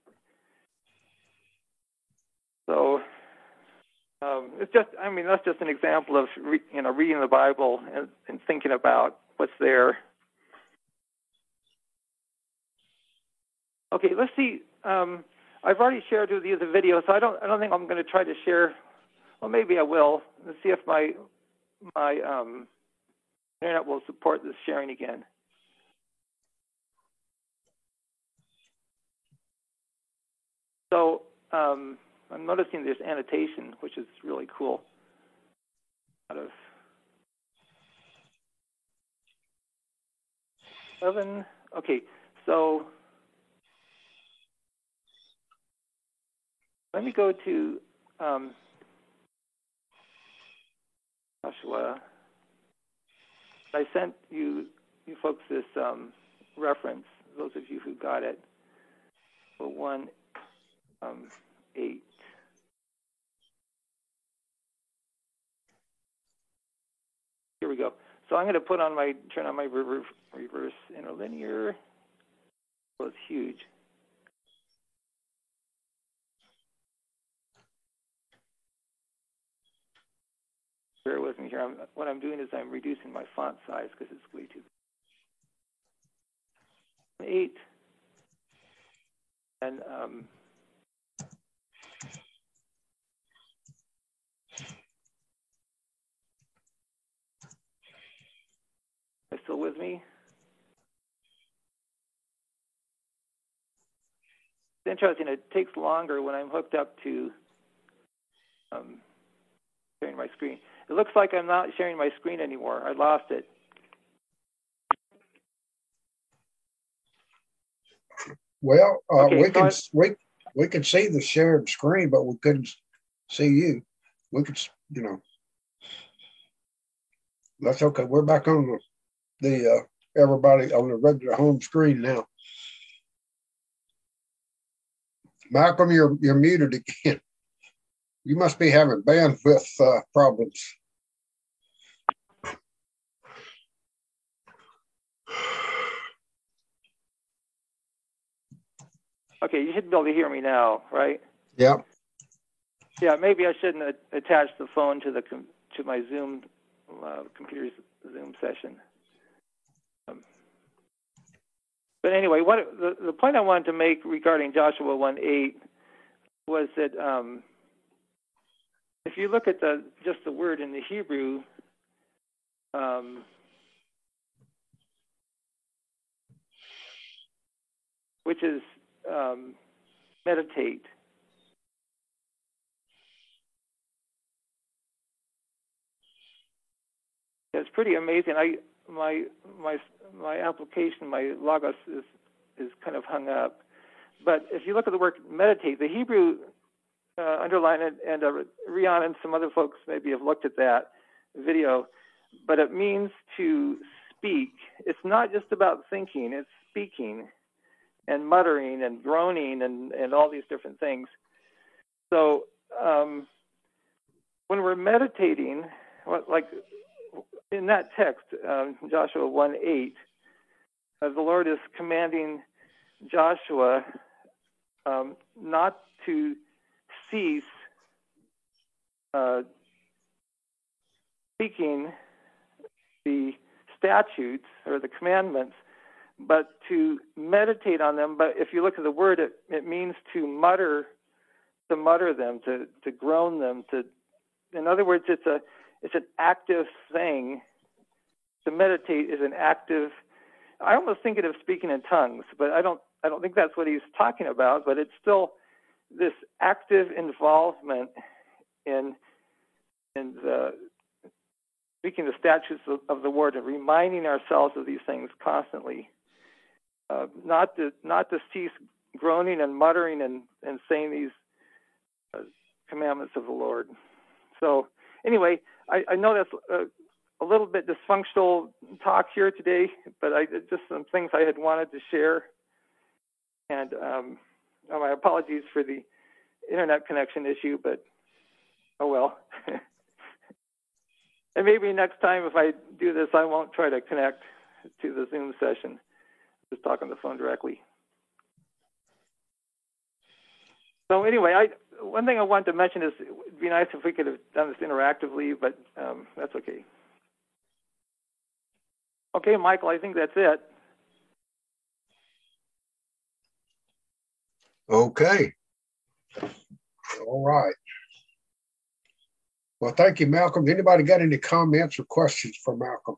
So um, it's just, I mean, that's just an example of re, you know reading the Bible and, and thinking about what's there. Okay, let's see. Um, I've already shared with you the video, so I don't I don't think I'm going to try to share. Well, maybe I will. Let's see if my my um, internet will support this sharing again. So um, I'm noticing there's annotation, which is really cool. Out of eleven, okay, so let me go to um, Joshua. I sent you, you folks this um, reference, those of you who got it, for one um, eight. Here we go. So I'm going to put on my, turn on my reverse, reverse interlinear. Well, it's huge. Bear with me here. I'm, what I'm doing is I'm reducing my font size because it's way too eight. And um, are you still with me? It's interesting. It takes longer when I'm hooked up to um, sharing my screen. It looks like I'm not sharing my screen anymore. I lost it. Well, uh, Okay, we so can I, we we can see the shared screen, but we couldn't see you. We could, you know. That's okay. We're back on the the uh, everybody on the regular home screen now. Malcolm, you're you're muted again. You must be having bandwidth uh, problems. okay, you should be able to hear me now, right? Yeah. Yeah, maybe I shouldn't a- attach the phone to the com to my Zoom uh, computer's Zoom session. Um, but anyway, what the, the point I wanted to make regarding Joshua one eight was that um, if you look at the just the word in the Hebrew, um, which is um, meditate. It's pretty amazing. I my my my application, my Logos is is kind of hung up. But if you look at the word meditate, the Hebrew uh, underline it, and uh, Rion and some other folks maybe have looked at that video, but it means to speak. It's not just about thinking; it's speaking and muttering and groaning and and all these different things. So um, when we're meditating, what, like in that text, um, Joshua one eight, uh, the Lord is commanding Joshua um, not to cease uh, speaking the statutes or the commandments, but to meditate on them. But if you look at the word, it, it means to mutter, to mutter them, to, to groan them. To, in other words, it's a it's an active thing. To meditate is an active. I almost think of speaking in tongues, but I don't. I don't think that's what he's talking about. But it's still this active involvement in in the speaking the statutes of, of the word and reminding ourselves of these things constantly. Uh, not to not to cease groaning and muttering and, and saying these uh, commandments of the Lord. So anyway, I, I know that's a, a little bit dysfunctional talk here today, but I just some things I had wanted to share. And um, oh, my apologies for the internet connection issue, but oh well. And maybe next time if I do this, I won't try to connect to the Zoom session. Just talk on the phone directly. So anyway, I one thing I wanted to mention is it would be nice if we could have done this interactively, but um, that's okay. Okay, Michael, I think that's it. Okay. All right. Well, thank you, Malcolm. Anybody got any comments or questions for Malcolm?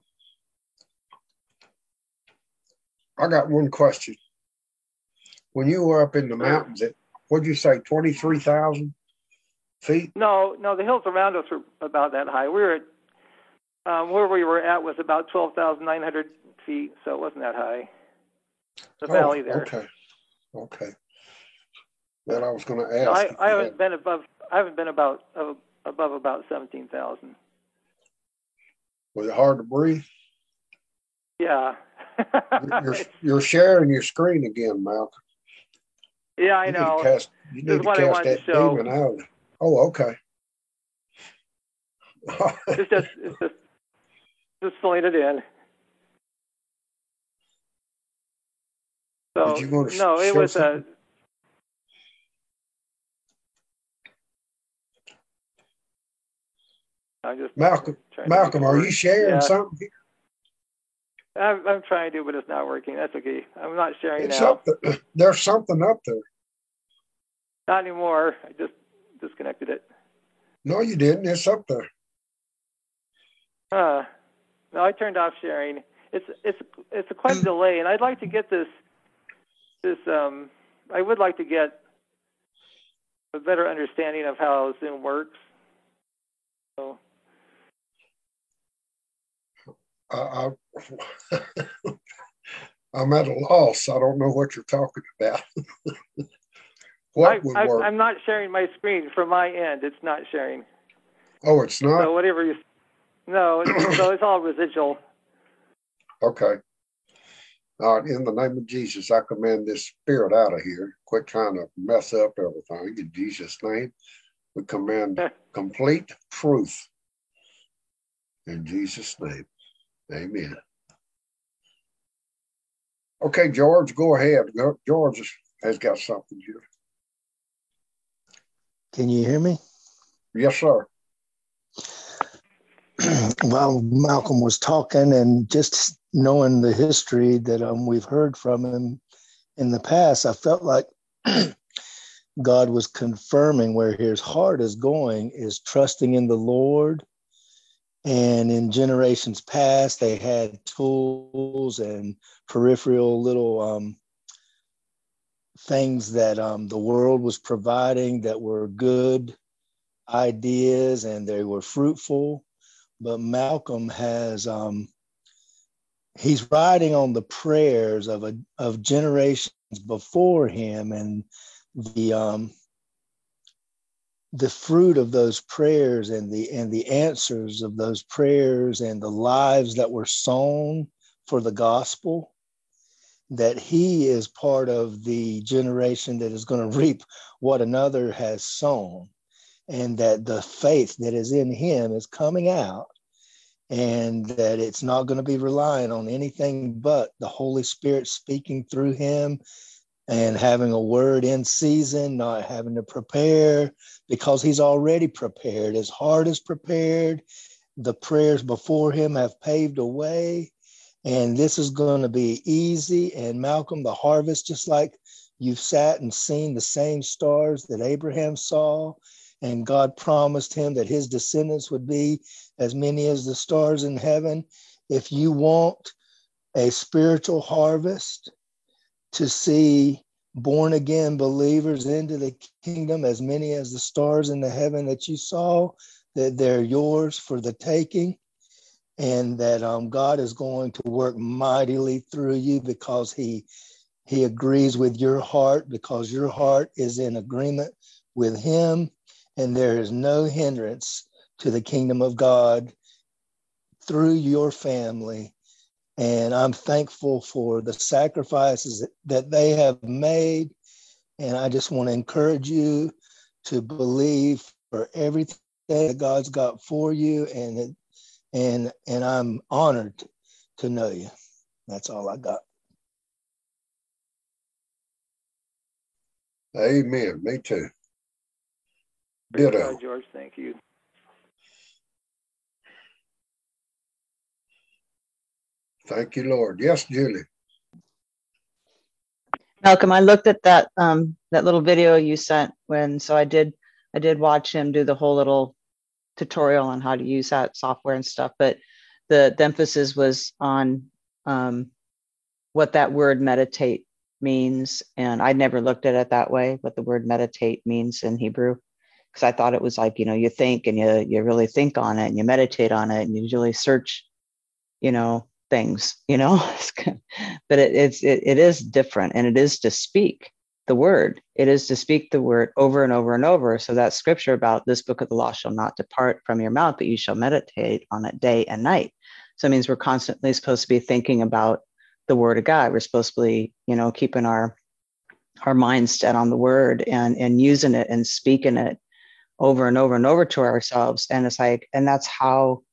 I got one question. When you were up in the mountains, at, what'd you say, twenty-three thousand feet? No, no, the hills around us were about that high. We were at, um, where we were at was about twelve thousand nine hundred feet, so it wasn't that high. The Oh, valley there. okay. Okay. Well, I was going to No, ask. I, I haven't had... been above. I haven't been about uh, above about seventeen thousand. Was it hard to breathe? Yeah. you're, you're sharing your screen again, Malcolm. Yeah, I you know. Need to cast, you need to cast that to demon out. Oh, okay. it's just, it's just, just filling it in. So no, it was something? a. I'm just Malcolm. Malcolm, are you sharing yeah. something here? I'm, I'm trying to, but it's not working. That's okay. I'm not sharing it's now. Up there. There's something up there. Not anymore. I just disconnected it. No, you didn't. It's up there. Uh, no, I turned off sharing. It's it's it's a quite a delay, and I'd like to get this this um. I would like to get a better understanding of how Zoom works. So. I, I, I'm at a loss. I don't know what you're talking about. What I, would I, work? I'm not sharing my screen from my end. It's not sharing. Oh, it's not? So whatever you... No, it's, so it's all residual. Okay. All right, in the name of Jesus, I command this spirit out of here. Quit trying to mess up everything. In Jesus' name, we command complete truth. In Jesus' name. Amen. Okay, George, go ahead. George has got something here. Can you hear me? Yes, sir. Well, Malcolm was talking, and just knowing the history that um, we've heard from him in the past, I felt like God was confirming where his heart is going is trusting in the Lord. And in generations past, they had tools and peripheral little um, things that um, the world was providing that were good ideas and they were fruitful. But Malcolm has, um, he's riding on the prayers of a of generations before him, and the um, the fruit of those prayers and the and the answers of those prayers and the lives that were sown for the gospel, that he is part of the generation that is going to reap what another has sown, and that the faith that is in him is coming out, and that it's not going to be relying on anything but the Holy Spirit speaking through him and having a word in season, not having to prepare, because he's already prepared. His heart is prepared. The prayers before him have paved a way, and this is going to be easy. And Malcolm, the harvest, just like you've sat and seen the same stars that Abraham saw, and God promised him that his descendants would be as many as the stars in heaven. If you want a spiritual harvest, to see born again believers into the kingdom, as many as the stars in the heaven that you saw, that they're yours for the taking, and that um, God is going to work mightily through you because he, he agrees with your heart, because your heart is in agreement with him, and there is no hindrance to the kingdom of God through your family. And I'm thankful for the sacrifices that they have made. And I just want to encourage you to believe for everything that God's got for you. And, and, and I'm honored to know you. That's all I got. Amen. Me too. Ditto. God, George, thank you. Thank you, Lord. Yes, Julie. Malcolm, I looked at that um, that little video you sent when, so I did I did watch him do the whole little tutorial on how to use that software and stuff. But the, the emphasis was on um, what that word meditate means. And I'd never looked at it that way, what the word meditate means in Hebrew. Because I thought it was like, you know, you think and you you really think on it and you meditate on it and you really search, you know, things, you know, but it, it's, it, it is different, and it is to speak the word. It is to speak the word over and over and over. So that scripture about this book of the law shall not depart from your mouth, but you shall meditate on it day and night. So it means we're constantly supposed to be thinking about the word of God. We're supposed to be, you know, keeping our, our minds set on the word and, and using it and speaking it over and over and over to ourselves. And it's like, and that's how,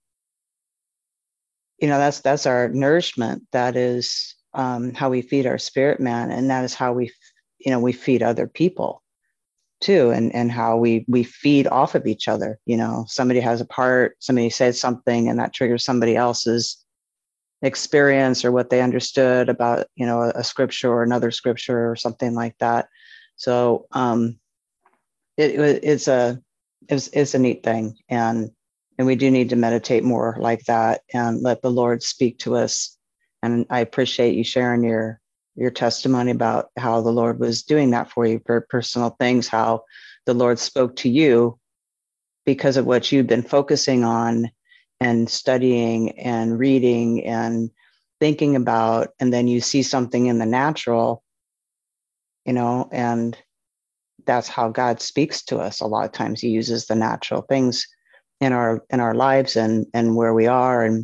you know, that's, that's our nourishment. That is um, how we feed our spirit man. And that is how we, you know, we feed other people too. And, and how we, we feed off of each other. You know, somebody has a part, somebody says something and that triggers somebody else's experience or what they understood about, you know, a, a scripture or another scripture or something like that. So um, it, it's a, it's, it's a neat thing. And, and we do need to meditate more like that and let the Lord speak to us. And I appreciate you sharing your, your testimony about how the Lord was doing that for you, for personal things, how the Lord spoke to you because of what you've been focusing on and studying and reading and thinking about. And then you see something in the natural, you know, and that's how God speaks to us. A lot of times he uses the natural things in our, in our lives and, and where we are, and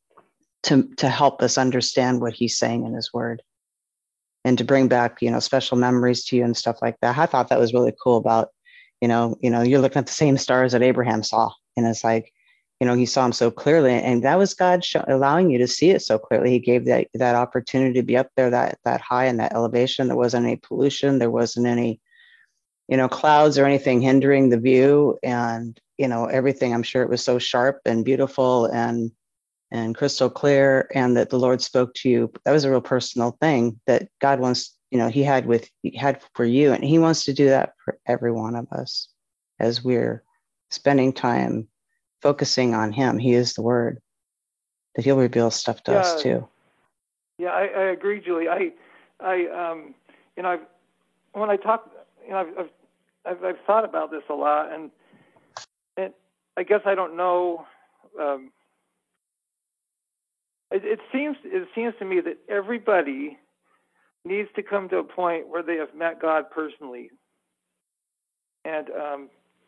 to, to help us understand what he's saying in his word and to bring back, you know, special memories to you and stuff like that. I thought that was really cool about, you know, you know, you're looking at the same stars that Abraham saw. And it's like, you know, he saw them so clearly, and that was God show, allowing you to see it so clearly. He gave that, that opportunity to be up there, that, that high and that elevation. There wasn't any pollution. There wasn't any, you know, clouds or anything hindering the view, and, you know, everything. I'm sure it was so sharp and beautiful and, and crystal clear, and that the Lord spoke to you. That was a real personal thing that God wants, you know, he had with, he had for you. And he wants to do that for every one of us as we're spending time focusing on him. He is the word, that he'll reveal stuff to yeah, us too. Yeah, I, I agree, Julie. I, I, um, you know, I've, when I talk, you know, I've, I've, I've thought about this a lot, and, and I guess I don't know. Um, it, it seems, it seems to me that everybody needs to come to a point where they have met God personally, and um,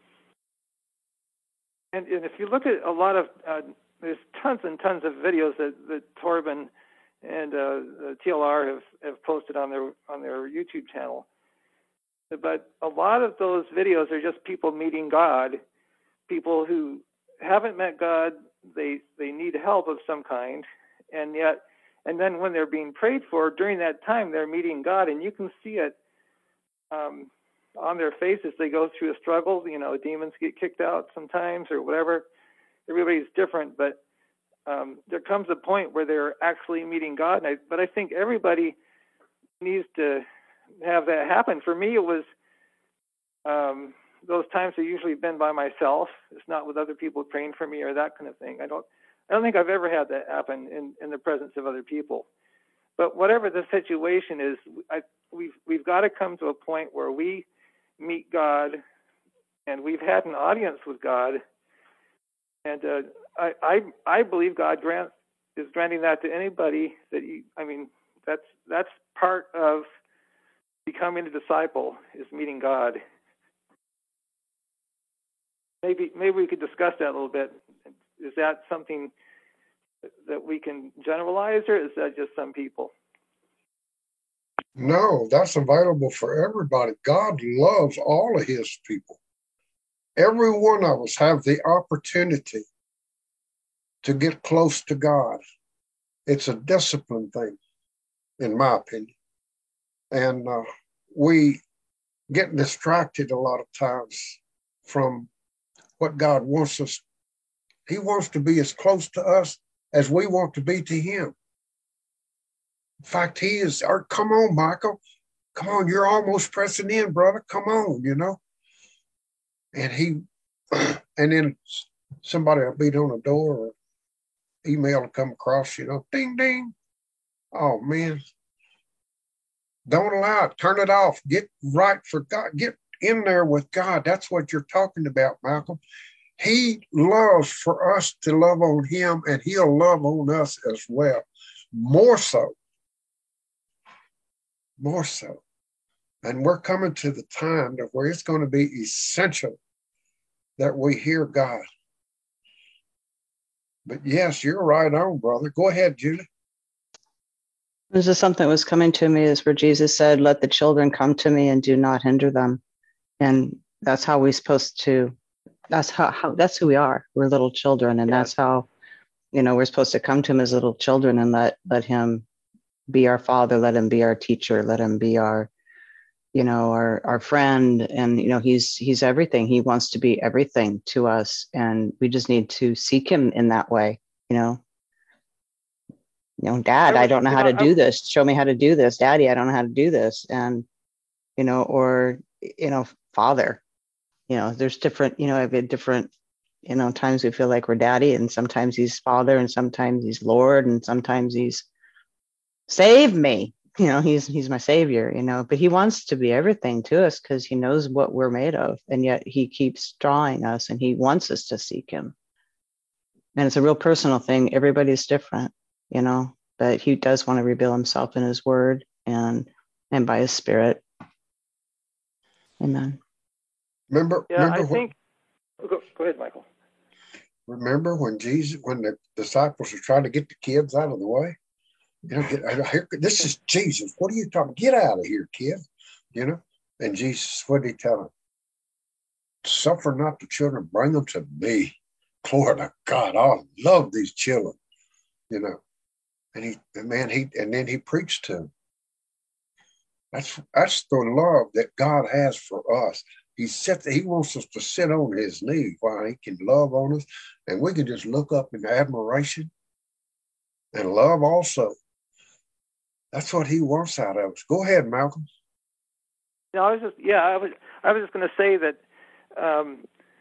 and, and if you look at a lot of, uh, there's tons and tons of videos that, that Torben and uh, T L R have, have posted on their on their YouTube channel. But a lot of those videos are just people meeting God, people who haven't met God, they they need help of some kind, and yet, and then when they're being prayed for, during that time, they're meeting God, and you can see it um, on their faces. They go through a struggle, you know, demons get kicked out sometimes or whatever. Everybody's different, but um, there comes a point where they're actually meeting God. And I, but I think everybody needs to have that happen. For me, it was um, those times have usually been by myself. It's not with other people praying for me or that kind of thing. I don't, I don't think I've ever had that happen in, in the presence of other people. But whatever the situation is, I, we've we've got to come to a point where we meet God, and we've had an audience with God. And uh, I, I I believe God grant is granting that to anybody that you. I mean, that's that's part of becoming a disciple, is meeting God. Maybe maybe we could discuss that a little bit. Is that something that we can generalize, or is that just some people? No, that's available for everybody. God loves all of his people. Every one of us have the opportunity to get close to God. It's a discipline thing, in my opinion. And uh, we get distracted a lot of times from what God wants us. He wants to be as close to us as we want to be to him. In fact, he is, or, come on, Michael. Come on, you're almost pressing in, brother. Come on, you know. And he, and then somebody will beat on the door, or email will come across, you know, ding, ding. Oh, man. Don't allow it. Turn it off. Get right for God. Get in there with God. That's what you're talking about, Malcolm. He loves for us to love on him, and he'll love on us as well. More so. More so. And we're coming to the time that where it's going to be essential that we hear God. But yes, you're right on, brother. Go ahead, Julie. This is something that was coming to me is where Jesus said, let the children come to me and do not hinder them. And that's how we're supposed to, that's how, how that's who we are. We're little children. And Yeah. that's how, you know, we're supposed to come to him as little children and let, let him be our father, let him be our teacher, let him be our, you know, our, our friend. And, you know, he's, he's everything. He wants to be everything to us. And we just need to seek him in that way, you know. You know, Dad, I I was- don't know you how know, to I- do this. Show me how to do this. Daddy, I don't know how to do this. And, you know, or, you know, Father, you know, there's different, you know, I've had different, you know, times we feel like we're daddy, and sometimes he's Father, and sometimes he's Lord, and sometimes he's save me. You know, he's he's my savior, you know, but he wants to be everything to us because he knows what we're made of. And yet he keeps drawing us and he wants us to seek him. And it's a real personal thing. Everybody's different, you know, but he does want to reveal himself in his word and and by his spirit. Amen. Remember, Yeah, remember I when, think. Go, go ahead, Michael. remember when Jesus, when the disciples were trying to get the kids out of the way? You know, get, here, this is Jesus. What are you talking? Get out of here, kid. You know, and Jesus, what did he tell them? Suffer not the children, bring them to me. Glory to God. I love these children. You know, and he, and man, he, and then he preached to them. That's that's the love that God has for us. He set, he wants us to sit on his knee while he can love on us, and we can just look up in admiration and love also. That's what he wants out of us. Go ahead, Malcolm. No, I was just yeah, I was I was just going to say that um,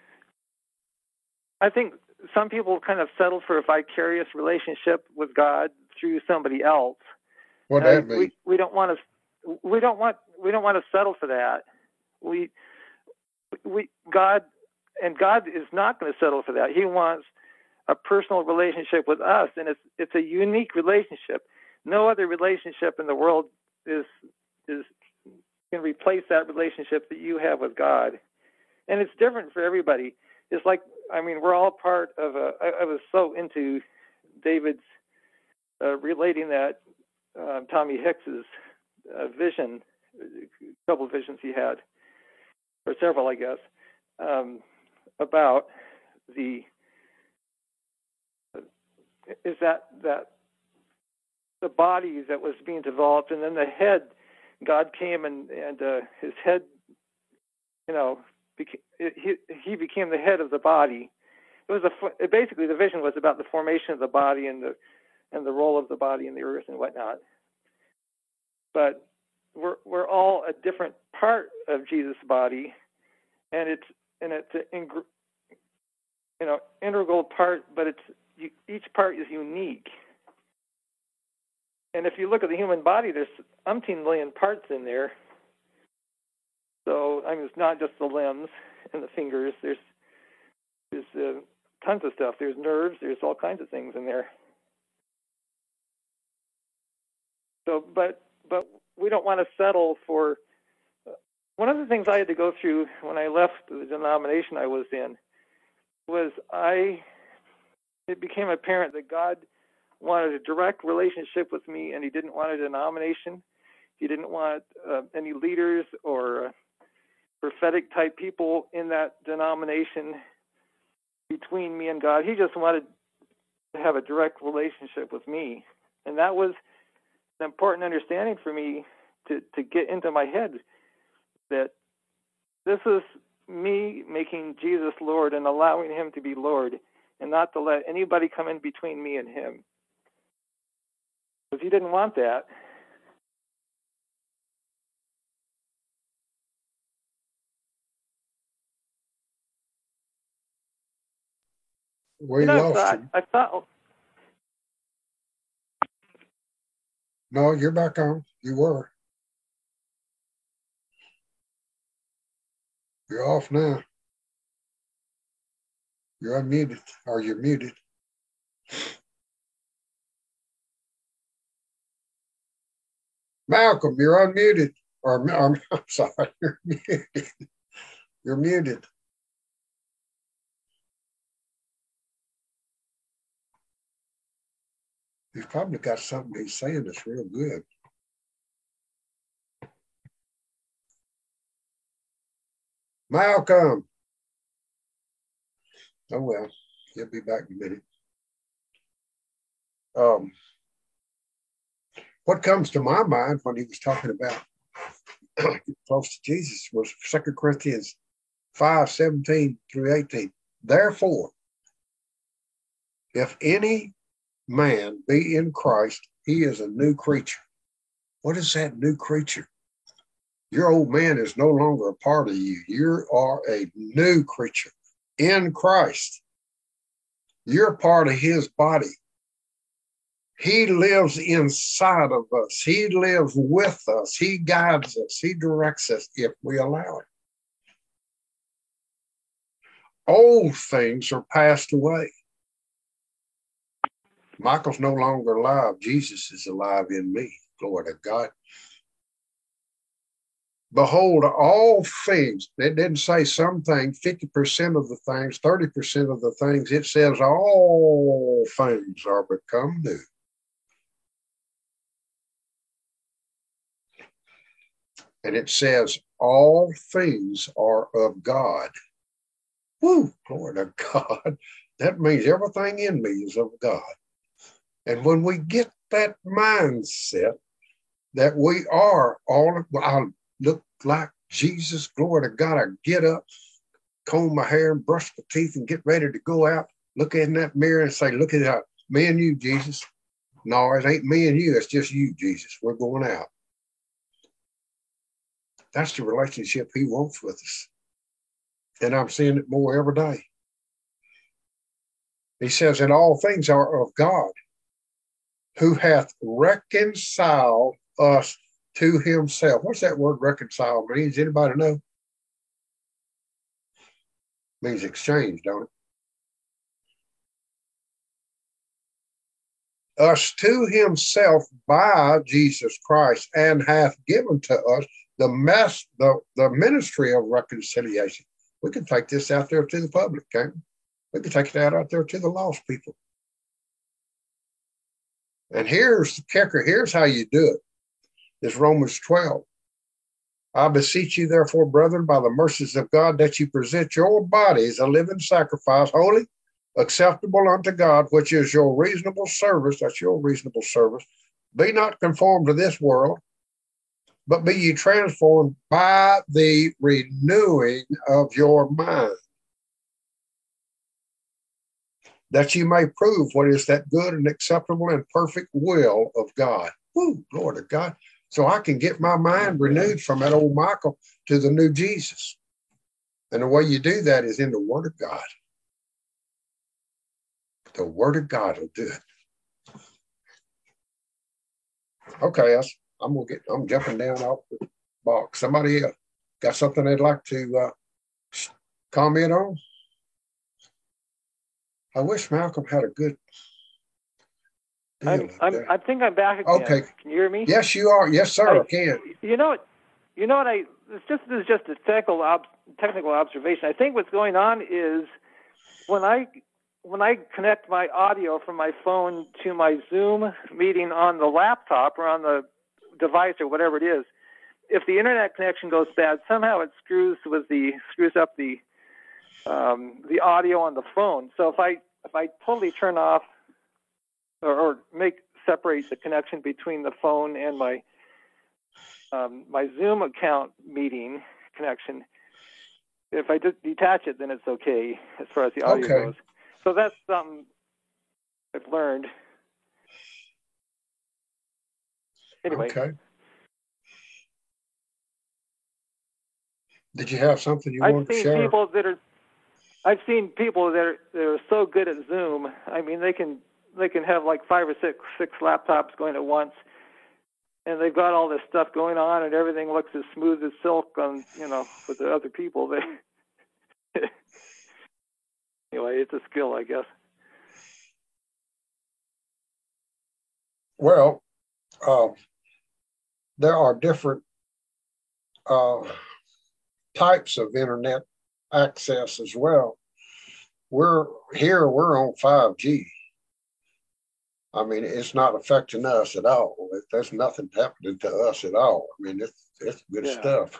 I think some people kind of settle for a vicarious relationship with God through somebody else. What And I- that mean? we we don't want to we don't want we don't want to settle for that. We we God and God is not going to settle for that. He wants a personal relationship with us, and it's it's a unique relationship. No other relationship in the world is is can replace that relationship that you have with God, and it's different for everybody. It's like, I mean, we're all part of a. I, I was so into David's uh, relating that uh, Tommy Hicks's uh, vision, a couple of visions he had, or several, I guess, um, about the is that that the body that was being developed, and then the head. God came and and uh, his head, you know, beca- he he became the head of the body. It was a it basically the vision was about the formation of the body and the and the role of the body in the earth and whatnot. But we're we're all a different part of Jesus' body, and it's and it's an you know integral part, but it's each part is unique. And if you look at the human body, there's umpteen million parts in there. So I mean, it's not just the limbs and the fingers. There's there's uh, tons of stuff. There's nerves. There's all kinds of things in there. So, but but we don't want to settle for. Uh, one of the things I had to go through when I left the denomination I was in was I. It became apparent that God wanted a direct relationship with me, and He didn't want a denomination. He didn't want uh, any leaders or uh, prophetic type people in that denomination between me and God. He just wanted to have a direct relationship with me. And that was an important understanding for me to, to get into my head, that this is me making Jesus Lord and allowing him to be Lord, and not to let anybody come in between me and him. Because he didn't want that. We you know, lost I thought, you. I thought, No, you're back on. You were. You're off now. You're unmuted, or you're muted. Malcolm, you're unmuted. Or, or I'm sorry, you're muted. You're muted. He's probably got something he's saying that's real good. Malcolm. Oh, well, he'll be back in a minute. Um, what comes to my mind when he was talking about close to Jesus was Second Corinthians five, seventeen through eighteen. Therefore, if any man be in Christ, he is a new creature. What is that new creature? Your old man is no longer a part of you. You are a new creature in Christ. You're part of his body. He lives inside of us. He lives with us. He guides us. He directs us if we allow it. Old things are passed away. Michael's no longer alive. Jesus is alive in me. Glory to God. Behold, all things, it didn't say some things, fifty percent of the things, thirty percent of the things. It says all things are become new. And it says all things are of God. Woo, glory to God. That means everything in me is of God. And when we get that mindset that we are all, I look like Jesus, glory to God, I get up, comb my hair and brush my teeth and get ready to go out, look in that mirror and say, look at that, me and you, Jesus. No, it ain't me and you, it's just you, Jesus. We're going out. That's the relationship he wants with us. And I'm seeing it more every day. He says, and all things are of God, who hath reconciled us to himself. What's that word reconcile means? Anybody know? It means exchange, don't it? Us to himself by Jesus Christ, and hath given to us the mess, the, the ministry of reconciliation. We can take this out there to the public, can't we? We can take it out, out there to the lost people. And here's the kicker. Here's how you do it. It's Romans twelve. I beseech you, therefore, brethren, by the mercies of God, that you present your bodies a living sacrifice, holy, acceptable unto God, which is your reasonable service. That's your reasonable service. Be not conformed to this world, but be ye transformed by the renewing of your mind, that you may prove what is that good and acceptable and perfect will of God. Woo, Lord of God. So I can get my mind renewed from that old Michael to the new Jesus. And the way you do that is in the Word of God. The Word of God will do it. Okay, I'm gonna get. I'm jumping down off the box. Somebody else got something they'd like to uh, comment on? I wish Malcolm had a good. I'm, I'm, I think I'm back again. Okay. Can you hear me? Yes, you are. Yes, sir. I, I can. You know what? You know what? I it's just this is just a technical ob, technical observation. I think what's going on is when I when I connect my audio from my phone to my Zoom meeting on the laptop or on the device or whatever it is, if the internet connection goes bad, somehow it screws with the screws up the um, the audio on the phone. So if I if I totally turn off or, or make separate the connection between the phone and my um, my Zoom account meeting connection, if I just detach it, then it's okay as far as the audio okay. goes. So that's something I've learned. Anyway. Okay. Did you have something you I've wanted to seen share? people that are I've seen people that are, that are so good at Zoom. I mean, they can they can have like five or six six laptops going at once, and they've got all this stuff going on, and everything looks as smooth as silk on, you know, with the other people. They anyway, it's a skill, I guess. Well, um, there are different uh, types of internet access as well. We're here, we're on five G. I mean, it's not affecting us at all. There's nothing happening to us at all. I mean, it's, it's good Yeah. stuff.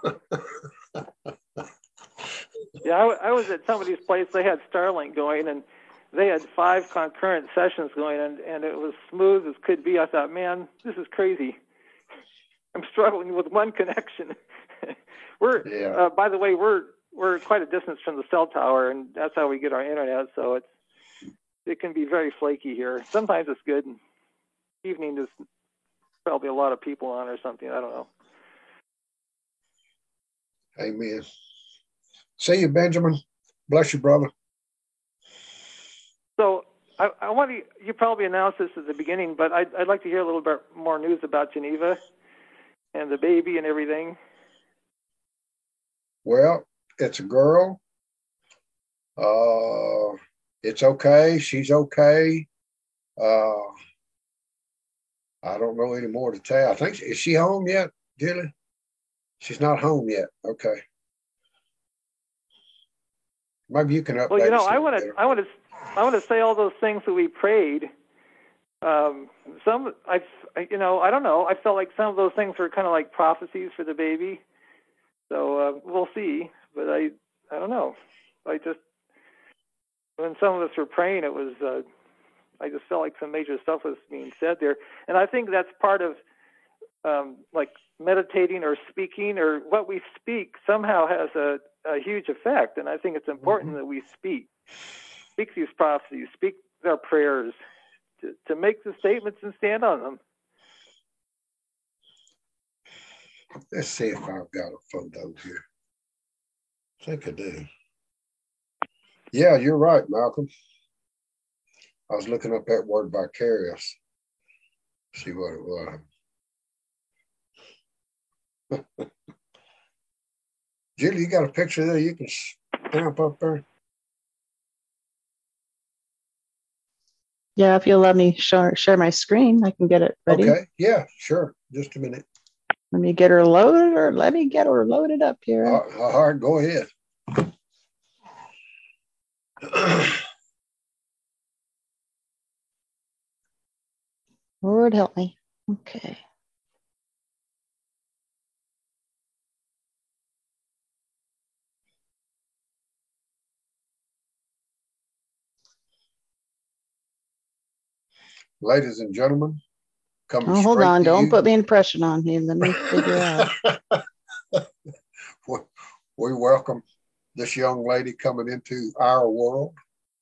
Yeah, I, I was at somebody's place. They had Starlink going, and they had five concurrent sessions going, and, and it was smooth as could be. I thought, man, this is crazy. I'm struggling with one connection. we're, Yeah. uh, by the way, we're we're quite a distance from the cell tower, and that's how we get our internet. So it's it can be very flaky here. Sometimes it's good. Evening is probably a lot of people on or something. I don't know. Amen. See you, Benjamin. Bless you, brother. So I, I want to, you probably announced this at the beginning, but I'd, I'd like to hear a little bit more news about Geneva and the baby and everything. Well, it's a girl. Uh, it's okay. She's okay. Uh, I don't know any more to tell. I think, is she home yet, Julie? She's not home yet. Okay. Maybe you can update. Well, you know, us I want to, I want to, I want to say all those things that we prayed. Um, some, I, you know, I don't know. I felt like some of those things were kind of like prophecies for the baby. So uh, we'll see. But I, I don't know. I just, when some of us were praying, it was, uh, I just felt like some major stuff was being said there. And I think that's part of, um, like meditating or speaking, or what we speak somehow has a, a huge effect. And I think it's important mm-hmm. that we speak, speak these prophecies, speak our prayers, to, to make the statements and stand on them. Let's see if I've got a photo here. I think I do. Yeah, you're right, Malcolm. I was looking up that word vicarious. See what it was. Julie, you got a picture there you can stamp up there? Yeah, if you'll let me share, share my screen, I can get it ready. Okay, yeah, sure. Just a minute. Let me get her loaded, or let me get her loaded up here. Uh, all right, go ahead. Lord help me. Okay. Ladies and gentlemen, coming oh, hold straight on. to Don't you. put me in pressure on me. Let me figure out. We welcome this young lady coming into our world.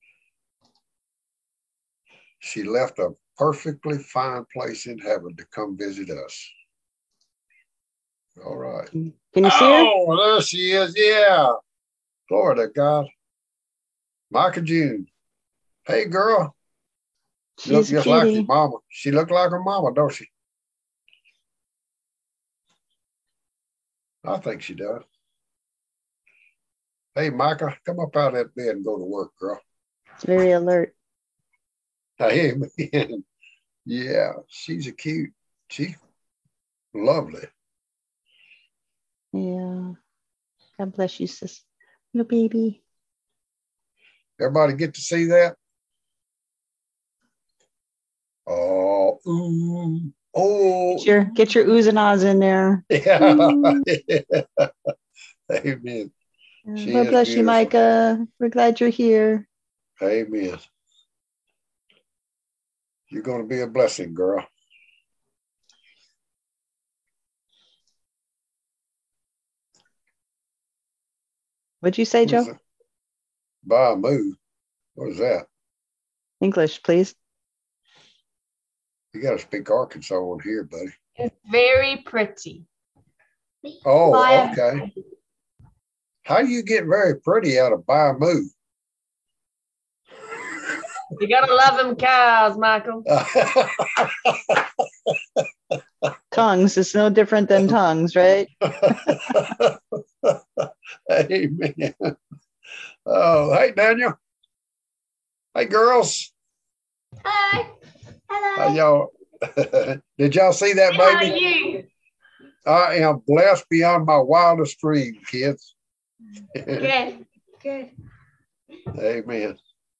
She left a perfectly fine place in heaven to come visit us. All right. Can you see her? Oh, there she is. Yeah. Glory to God. Micah June. Hey, girl. You look She's a just like cutie. your mama. She look like her mama, don't she? I think she does. Hey, Micah, come up out of that bed and go to work, girl. It's very alert. Hey, man. Yeah, she's a cute. She's lovely. Yeah. God bless you, sis. Little baby. Everybody get to see that? Oh, ooh, oh. Get your, get your oohs and ahs in there. Yeah. yeah. Amen. Yeah. God bless you, Micah. We're glad you're here. Amen. You're going to be a blessing, girl. What'd you say, Joe? By a move. What is that? English, please. You got to speak Arkansas on here, buddy. It's very pretty. Oh, okay. How do you get very pretty out of by a move? You gotta love them cows, Michael. Tongues, it's no different than tongues, right? Amen. Oh, hey, Daniel. Hey, girls. Hi. How y'all? Did y'all see that How are baby? you? I am blessed beyond my wildest dreams, kids. Good. Good. Amen.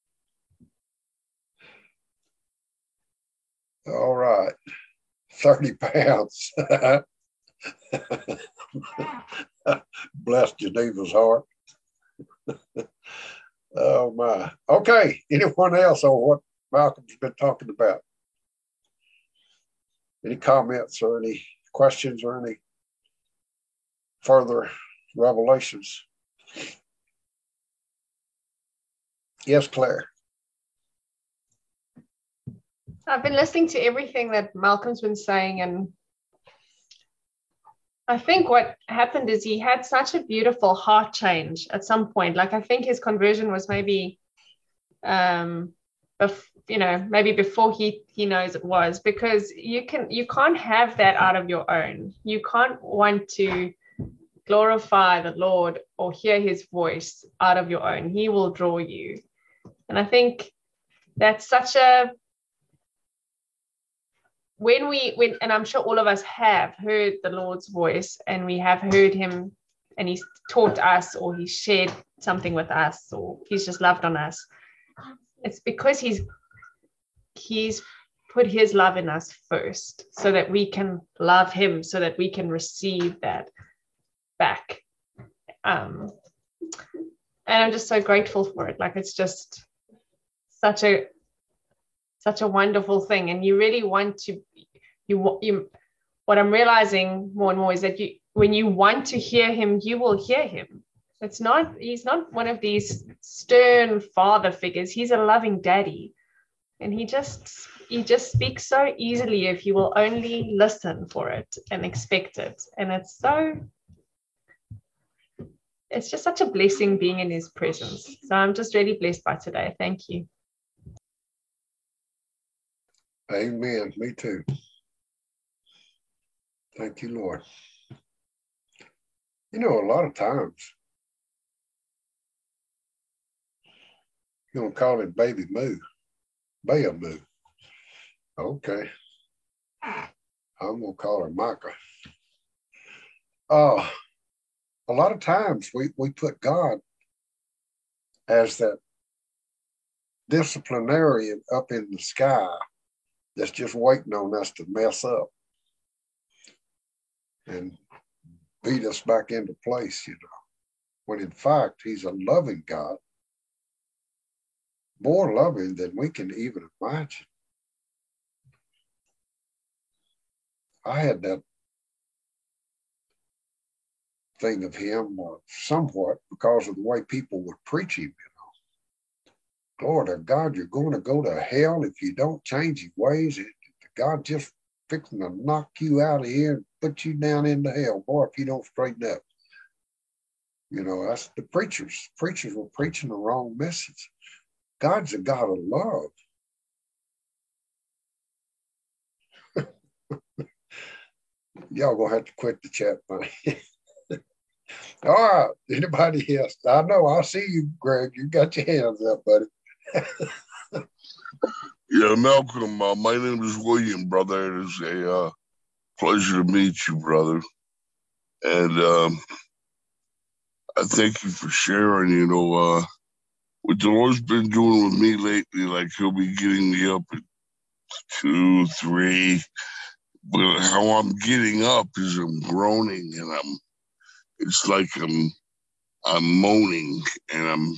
All right. thirty pounds. Bless Geneva's heart. Oh, my. Okay. Anyone else on what Malcolm's been talking about? Any comments or any questions or any further revelations? Yes, Claire. I've been listening to everything that Malcolm's been saying, and I think what happened is he had such a beautiful heart change at some point. Like, I think his conversion was maybe, um, bef- you know, maybe before he he knows it was, because you can you can't have that out of your own. You can't want to glorify the Lord or hear His voice out of your own. He will draw you, and I think that's such a when we when and I'm sure all of us have heard the Lord's voice, and we have heard him, and he's taught us, or he's shared something with us, or he's just loved on us. It's because he's he's put his love in us first, so that we can love him, so that we can receive that back. Um, and I'm just so grateful for it. Like, it's just such a such a wonderful thing, and you really want to you you what I'm realizing more and more is that you when you want to hear him, you will hear him. It's not he's not one of these stern father figures. He's a loving daddy, and he just he just speaks so easily if you will only listen for it and expect it. And it's so it's just such a blessing being in his presence. So I'm just really blessed by today. Thank you. Amen. Me too. Thank you, Lord. You know, a lot of times, you're going to call it baby moo, Bea moo. Okay. I'm going to call her Micah. Uh, a lot of times we, we put God as that disciplinarian up in the sky that's just waiting on us to mess up and beat us back into place, you know, when in fact, he's a loving God, more loving than we can even imagine. I had that thing of him uh, somewhat because of the way people would preach him, you know. Lord of God, you're going to go to hell if you don't change your ways. God just fixing to knock you out of here and put you down into hell, boy, if you don't straighten up. You know, that's the preachers. Preachers were preaching the wrong message. God's a God of love. Y'all gonna have to quit the chat, buddy. All right, anybody else? I know, I see you, Greg. You got your hands up, buddy. Yeah, Malcolm, uh, my name is William, brother. It is a uh, pleasure to meet you, brother. And um, I thank you for sharing, you know, uh, what the Lord's been doing with me lately. Like, he'll be getting me up at two, three. But how I'm getting up is I'm groaning, and I'm, it's like I'm, I'm moaning, and I'm,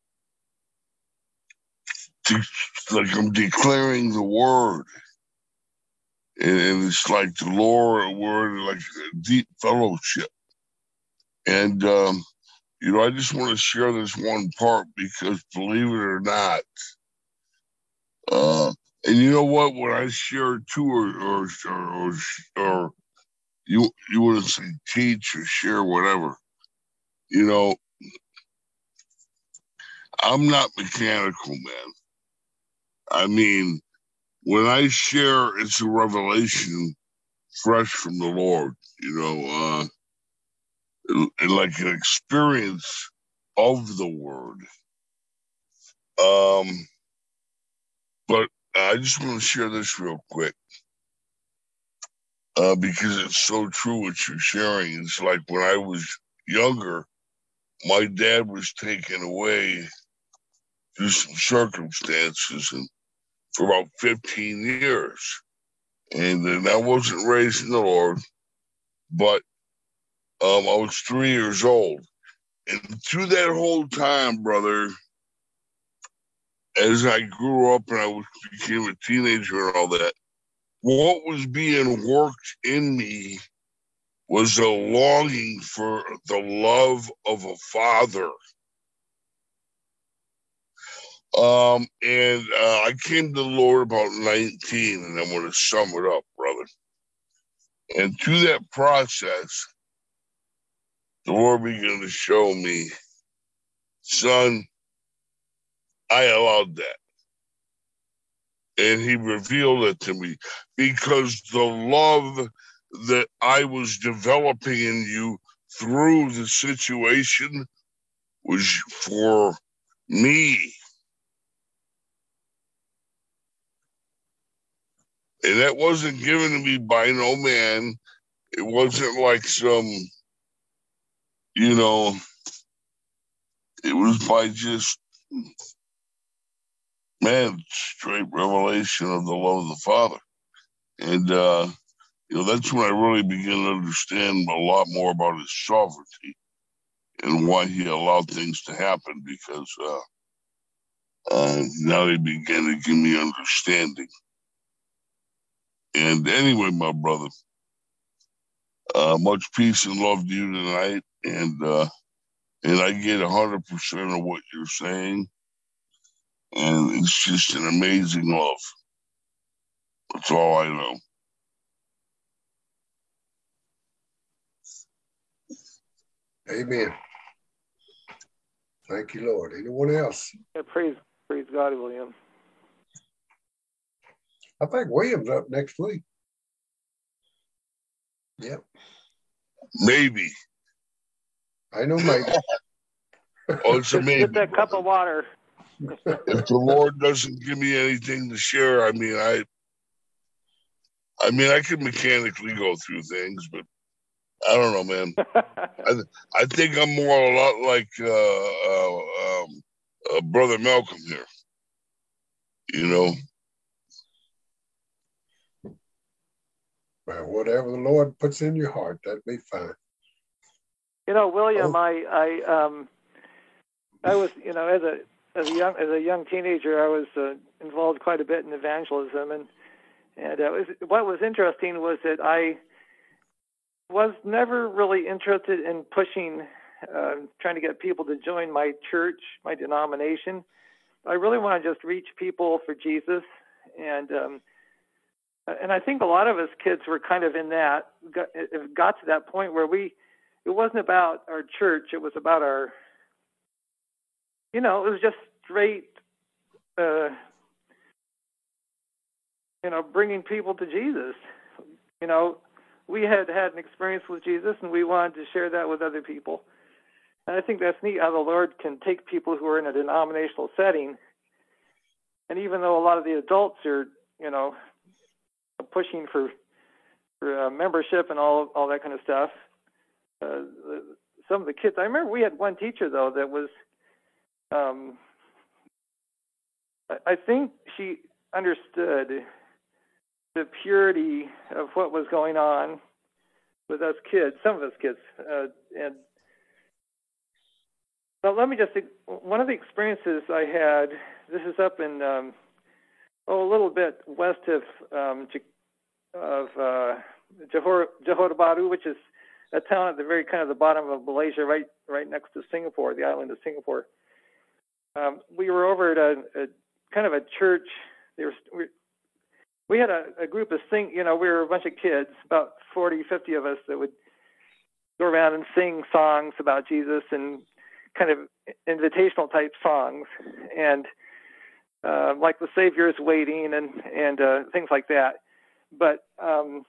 de- like I'm declaring the word. And, and it's like the Lord word, like a deep fellowship. And, um, you know, I just want to share this one part because, believe it or not, uh, and you know what? When I share too, or or or, or you you want to say teach or share whatever, you know, I'm not mechanical, man. I mean, when I share, it's a revelation fresh from the Lord, you know, uh, and, and like an experience of the Word. Um, but I just want to share this real quick. Uh, because it's so true what you're sharing. It's like when I was younger, my dad was taken away through some circumstances and for about fifteen years. And then I wasn't raised in the Lord, but um, I was three years old. And through that whole time, brother, as I grew up and I was, became a teenager and all that, what was being worked in me was a longing for the love of a father. Um, and uh, I came to the Lord about nineteen, and I'm going to sum it up, brother. And through that process, the Lord began to show me, son, I allowed that. And he revealed it to me because the love that I was developing in you through the situation was for me. And that wasn't given to me by no man. It wasn't like some, you know, it was by just, man, straight revelation of the love of the Father. And, uh, you know, that's when I really began to understand a lot more about his sovereignty and why he allowed things to happen, because uh, uh, now he began to give me understanding. And anyway, my brother, uh, much peace and love to you tonight. And uh, and I get one hundred percent of what you're saying. And it's just an amazing love. That's all I know. Amen. Thank you, Lord. Anyone else? Yeah, praise, praise God, William. I think William's up next week. Yep. Maybe. I know maybe. Oh, it's a maybe. Get that cup of water. If the Lord doesn't give me anything to share, I mean, I, I mean, I can mechanically go through things, but I don't know, man. I, I think I'm more a lot like uh, uh, um, uh, Brother Malcolm here. You know. Well, whatever the Lord puts in your heart, that'd be fine. You know, William, Oh. I, I, um, I was, you know, as a as a young as a young teenager, I was uh, involved quite a bit in evangelism, and and uh, was, what was interesting was that I was never really interested in pushing, uh, trying to get people to join my church, my denomination. I really want to just reach people for Jesus, and um, and I think a lot of us kids were kind of in that, got, it got to that point where we, it wasn't about our church, it was about our, you know, it was just straight, uh, you know, bringing people to Jesus. You know, we had had an experience with Jesus, and we wanted to share that with other people. And I think that's neat how the Lord can take people who are in a denominational setting, and even though a lot of the adults are, you know, pushing for for uh, membership and all all that kind of stuff, uh, some of the kids. I remember we had one teacher though that was, um, I think she understood the purity of what was going on with us kids, some of us kids, uh, and. But let me just, one of the experiences I had, this is up in, um, oh, a little bit west of um, of uh, Johor, Johor Bahru, which is a town at the very kind of the bottom of Malaysia, right right next to Singapore, the island of Singapore. Um, we were over at a, a kind of a church. There was, we, we had a, a group of sing, you know, we were a bunch of kids, about forty, fifty of us that would go around and sing songs about Jesus and kind of invitational type songs, and uh, like the Savior is waiting and and uh, things like that. But um,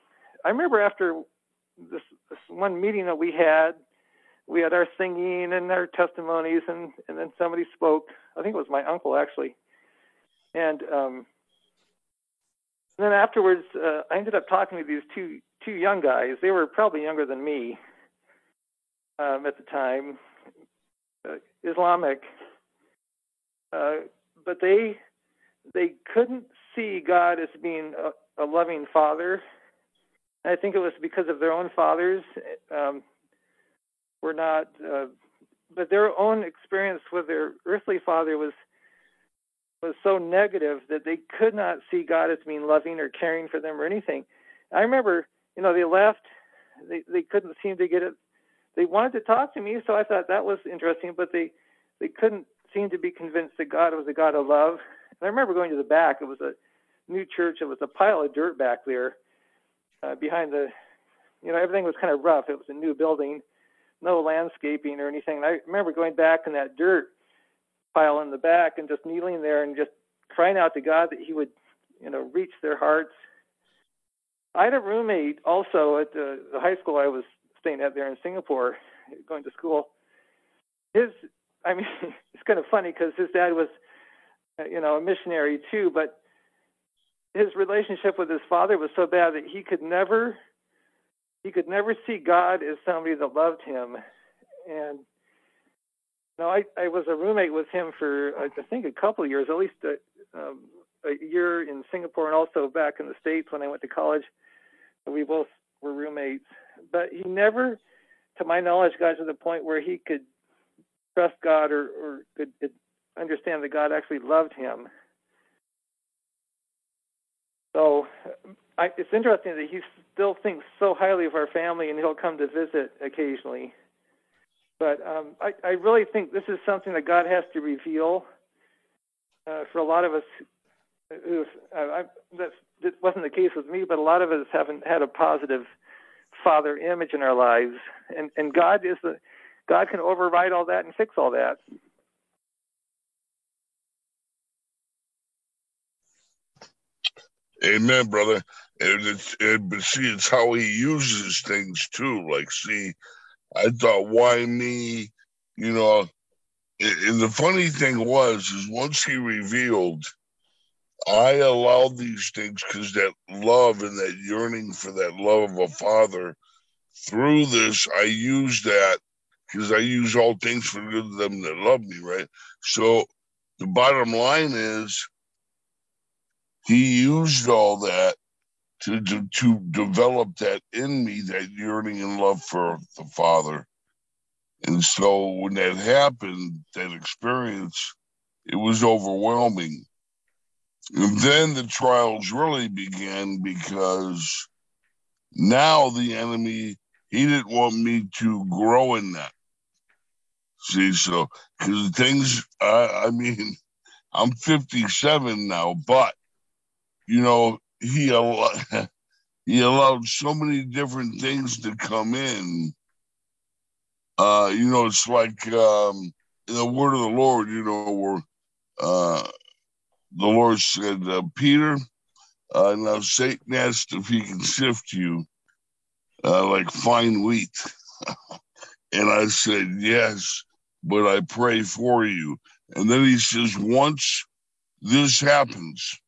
I remember after this, this one meeting that we had, we had our singing and our testimonies, and, and then somebody spoke. I think it was my uncle, actually. And um, then afterwards, uh, I ended up talking to these two two young guys. They were probably younger than me um, at the time, uh, Islamic, uh, but they they couldn't see God as being a, a loving father. And I think it was because of their own fathers um, were not, uh, but their own experience with their earthly father was was so negative that they could not see God as being loving or caring for them or anything. I remember, you know, they left. They they couldn't seem to get it. They wanted to talk to me, so I thought that was interesting, but they they couldn't seem to be convinced that God was a God of love. And I remember going to the back. It was a new church. It was a pile of dirt back there uh, behind the, you know, everything was kind of rough. It was a new building, no landscaping or anything. And I remember going back in that dirt pile in the back and just kneeling there and just crying out to God that he would, you know, reach their hearts. I had a roommate also at the, the high school I was staying at there in Singapore, going to school. His, I mean, it's kind of funny because his dad was, you know, a missionary too, but his relationship with his father was so bad that he could never, he could never see God as somebody that loved him. And you know, I, I was a roommate with him for, I think, a couple of years, at least a, um, a year in Singapore and also back in the States when I went to college. We both were roommates. But he never, to my knowledge, got to the point where he could trust God or, or could understand that God actually loved him. So I, it's interesting that he still thinks so highly of our family, and he'll come to visit occasionally. But um, I, I really think this is something that God has to reveal uh, for a lot of us. Who uh, I, that's, that wasn't the case with me, but a lot of us haven't had a positive father image in our lives, and and God is the God can override all that and fix all that. Amen, brother. And it's and, but see, it's how he uses things too. Like, see, I thought, why me? You know, and, and the funny thing was, is once he revealed, I allowed these things because that love and that yearning for that love of a father, through this, I use that because I use all things for good of them that love me, right? So the bottom line is, he used all that to, to, to develop that in me, that yearning and love for the Father. And so when that happened, that experience, it was overwhelming. And then the trials really began because now the enemy, he didn't want me to grow in that. See, so, because things, I, I mean, I'm fifty-seven now, but, you know, he, al- he allowed so many different things to come in. Uh, you know, it's like um, in the word of the Lord, you know, where uh, the Lord said, uh, Peter, uh, now Satan asked if he can sift you uh, like fine wheat. And I said, yes, but I pray for you. And then he says, once this happens,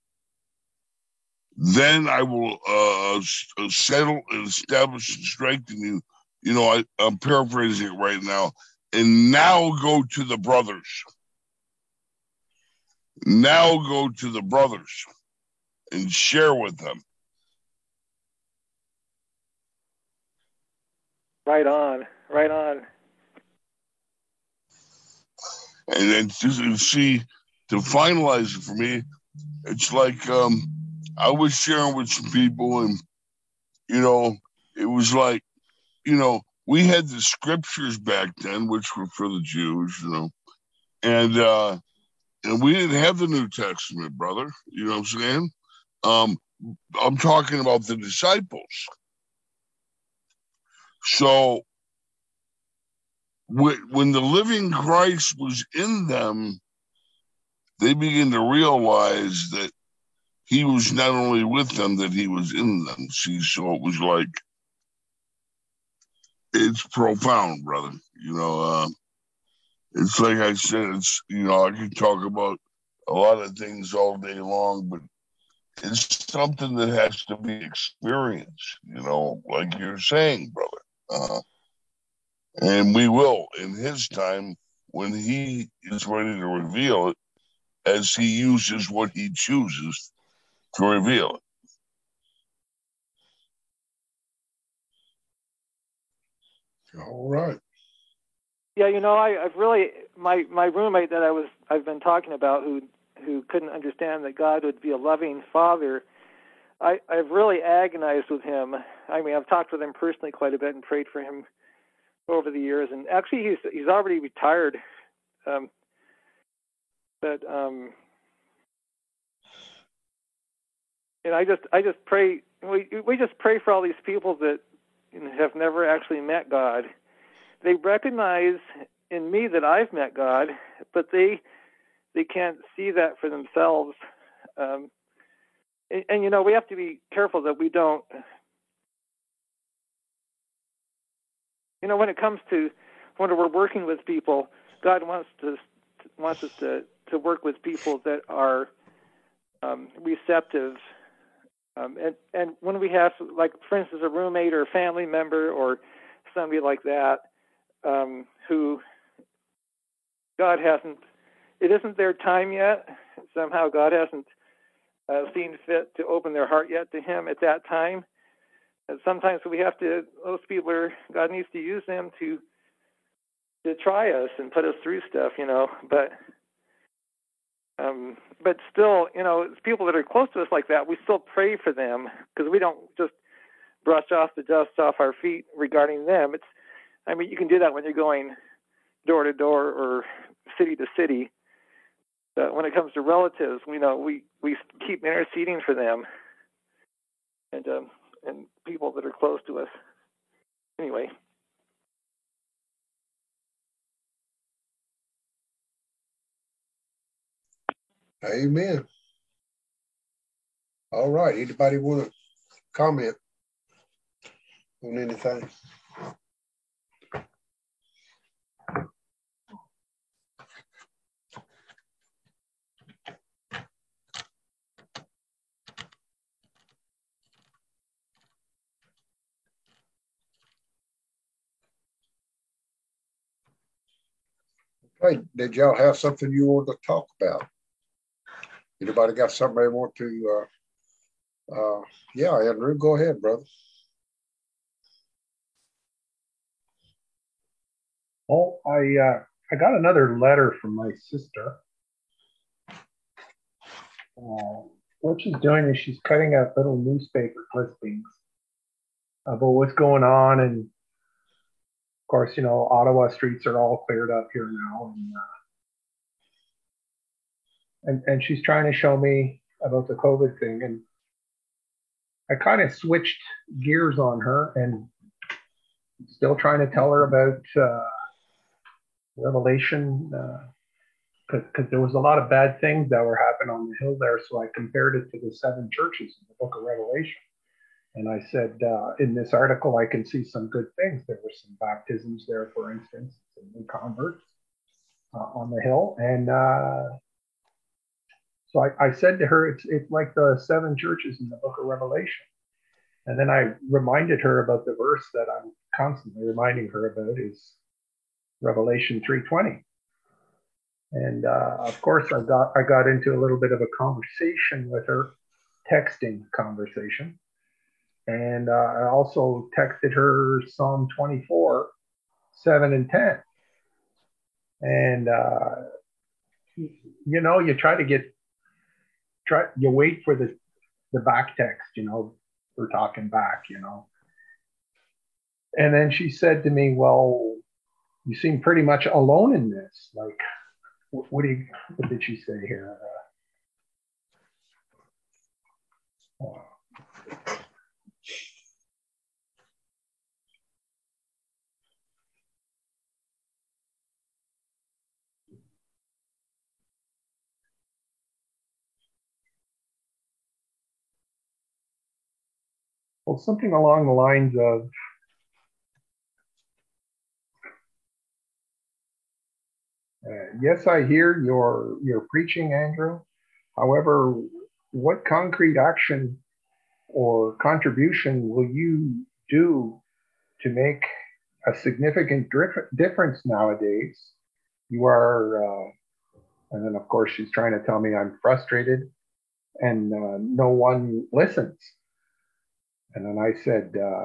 then I will uh, settle and establish and strengthen you. You know, I, I'm paraphrasing it right now. And now go to the brothers. Now go to the brothers and share with them. Right on, right on. And then to see, to finalize it for me, it's like um, I was sharing with some people, and, you know, it was like, you know, we had the scriptures back then, which were for the Jews, you know, and uh, and we didn't have the New Testament, brother. You know what I'm saying? Um, I'm talking about the disciples. So when the living Christ was in them, they began to realize that he was not only with them, that he was in them. See, so it was like, it's profound, brother. You know, uh, it's like I said, it's, you know, I could talk about a lot of things all day long, but it's something that has to be experienced, you know, like you're saying, brother. Uh, and we will, in his time, when he is ready to reveal it, as he uses what he chooses to reveal it. All right. Yeah, you know, I, I've really my my roommate that I was I've been talking about who who couldn't understand that God would be a loving father. I, I've really agonized with him. I mean, I've talked with him personally quite a bit and prayed for him over the years. And actually, he's he's already retired. Um, but um, and I just I just pray we we just pray for all these people that have never actually met God. They recognize in me that I've met God, but they they can't see that for themselves. Um, and, and you know, we have to be careful that we don't. You know, when it comes to when we're working with people, God wants to wants us to to work with people that are um, receptive. Um, and and when we have, like, for instance, a roommate or a family member or somebody like that, um, who God hasn't, it isn't their time yet. Somehow God hasn't uh, seen fit to open their heart yet to Him at that time. And sometimes we have to, those people are, God needs to use them to to try us and put us through stuff, you know. But um, but still, you know, it's people that are close to us like that, we still pray for them, because we don't just brush off the dust off our feet regarding them. It's, I mean, you can do that when you're going door to door or city to city. But when it comes to relatives, we know we, we keep interceding for them and um, and people that are close to us. Anyway. Amen. All right. Anybody want to comment on anything? Okay. Did y'all have something you wanted to talk about? Anybody got something they want to? Uh, uh, yeah, Andrew, go ahead, brother. Well, I uh, I got another letter from my sister. Uh, what she's doing is she's cutting out little newspaper clippings about what's going on, and of course, you know, Ottawa streets are all cleared up here now, and uh, and and she's trying to show me about the COVID thing, and I kind of switched gears on her, and still trying to tell her about uh, Revelation, because uh, there was a lot of bad things that were happening on the hill there. So I compared it to the seven churches in the book of Revelation. And I said, uh, in this article, I can see some good things. There were some baptisms there, for instance, some new converts uh, on the hill. And uh, so I, I said to her, it's, it's like the seven churches in the book of Revelation. And then I reminded her about the verse that I'm constantly reminding her about is Revelation three twenty. And uh, of course, I got I got into a little bit of a conversation with her, texting conversation, and uh, I also texted her Psalm twenty-four, seven and ten. And uh, you know, you try to get try you wait for the the back text, you know, we're talking back, you know. And then she said to me, "Well, you seem pretty much alone in this. Like, what, what do you? What did she say here?" Uh, Well, something along the lines of, uh, yes, I hear your, your preaching, Andrew. However, what concrete action or contribution will you do to make a significant difference nowadays? You are, uh, and then of course she's trying to tell me I'm frustrated and uh, no one listens. And then I said, uh,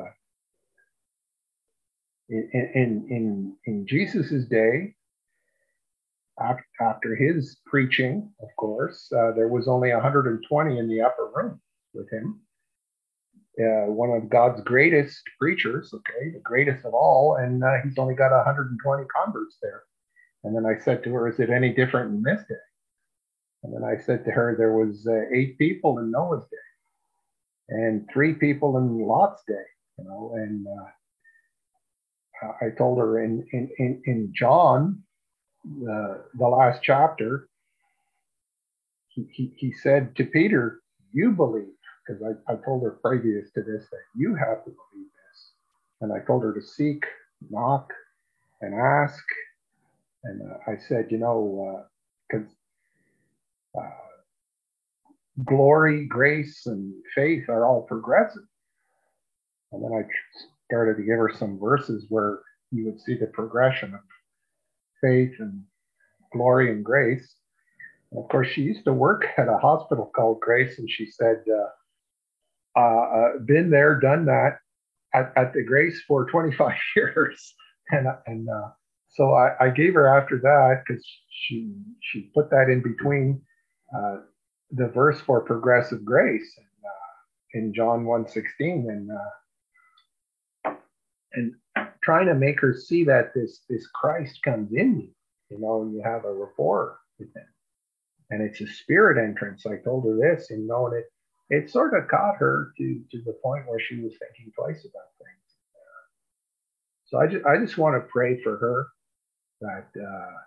in, in, in, in Jesus's day, after his preaching, of course, uh, there was only one hundred twenty in the upper room with him. Uh, one of God's greatest preachers, okay, the greatest of all, and uh, he's only got one hundred twenty converts there. And then I said to her, is it any different in this day? And then I said to her, there was uh, eight people in Noah's day and three people in Lot's day, you know, and uh, I told her in, in, in, in John, uh, the last chapter, he, he, he said to Peter, you believe, because I, I told her previous to this that you have to believe this. And I told her to seek, knock, and ask. And uh, I said, you know, because uh, uh, glory, grace, and faith are all progressive. And then I started to give her some verses where you would see the progression of faith and glory and grace. And of course, she used to work at a hospital called Grace, and she said, uh, uh, been there, done that at, at the Grace for twenty-five years. And, and uh, so I, I gave her after that, because she, she put that in between uh, the verse for progressive grace and, uh, in John one sixteen, and uh, and trying to make her see that this, this Christ comes in you. You know, you have a rapport with him. And it's a spirit entrance. I told her this, and you know, and it, it sort of caught her to, to the point where she was thinking twice about things. So I just, I just want to pray for her that, uh,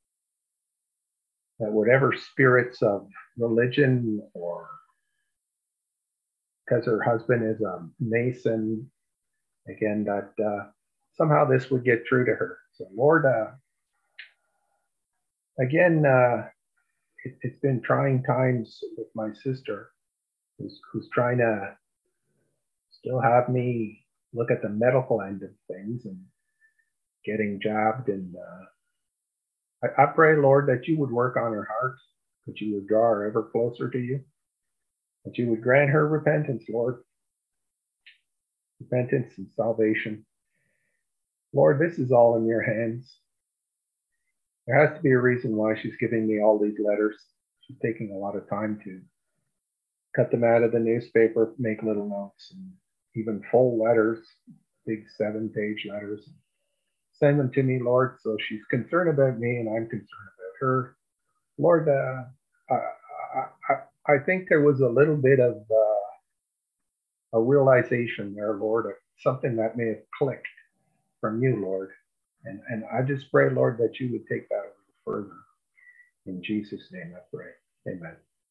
that whatever spirits of religion, or because her husband is a Mason, again, that uh, somehow this would get through to her. So Lord, uh, again, uh, it, it's been trying times with my sister, who's, who's trying to still have me look at the medical end of things and getting jabbed. And uh, I, I pray, Lord, that you would work on her heart, that you would draw her ever closer to you, that you would grant her repentance, Lord, repentance and salvation. Lord, this is all in your hands. There has to be a reason why she's giving me all these letters. She's taking a lot of time to cut them out of the newspaper, make little notes, and even full letters, big seven page letters. Send them to me, Lord. So she's concerned about me and I'm concerned about her. Lord, uh, I, I, I think there was a little bit of uh, a realization there, Lord, of something that may have clicked from you, Lord. And, and I just pray, Lord, that you would take that a little further. In Jesus' name I pray. Amen.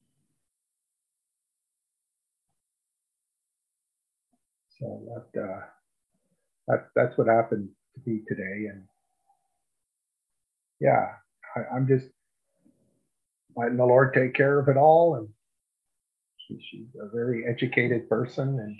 So that, uh, that, that's what happened to me today. And yeah, I, I'm just letting the Lord take care of it all. And she, she's a very educated person. And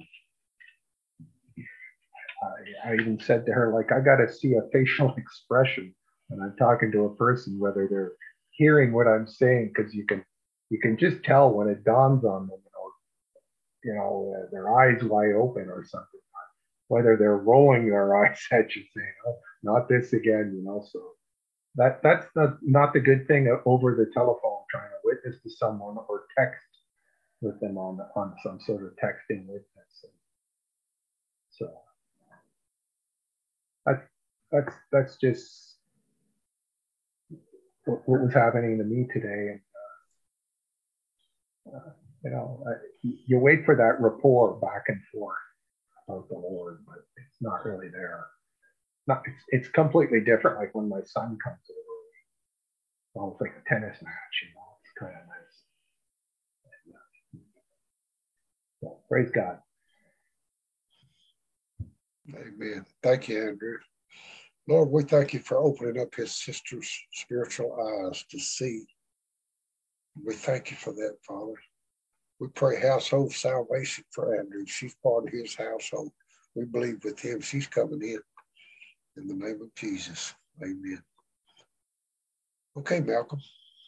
I, I even said to her, like, I got to see a facial expression when I'm talking to a person, whether they're hearing what I'm saying, because you can you can just tell when it dawns on them, you know, you know, uh, their eyes wide open or something, whether they're rolling their eyes at you saying, oh, not this again, you know. So that that's not, not the good thing over the telephone, trying to witness to someone or text with them on, on some sort of texting witness. And so that's, that's, that's just what, what was happening to me today. And, uh, uh, you know, uh, you wait for that rapport back and forth about the Lord, but it's not really there. Not, it's, it's completely different. Like when my son comes over, it's almost like a tennis match, you know, it's kind of nice. And, uh, so, praise God. Amen. Thank you, Andrew. Lord, we thank you for opening up his sister's spiritual eyes to see. We thank you for that, Father. We pray household salvation for Andrew. She's part of his household. We believe with him she's coming in. In the name of Jesus. Amen. Okay, Malcolm.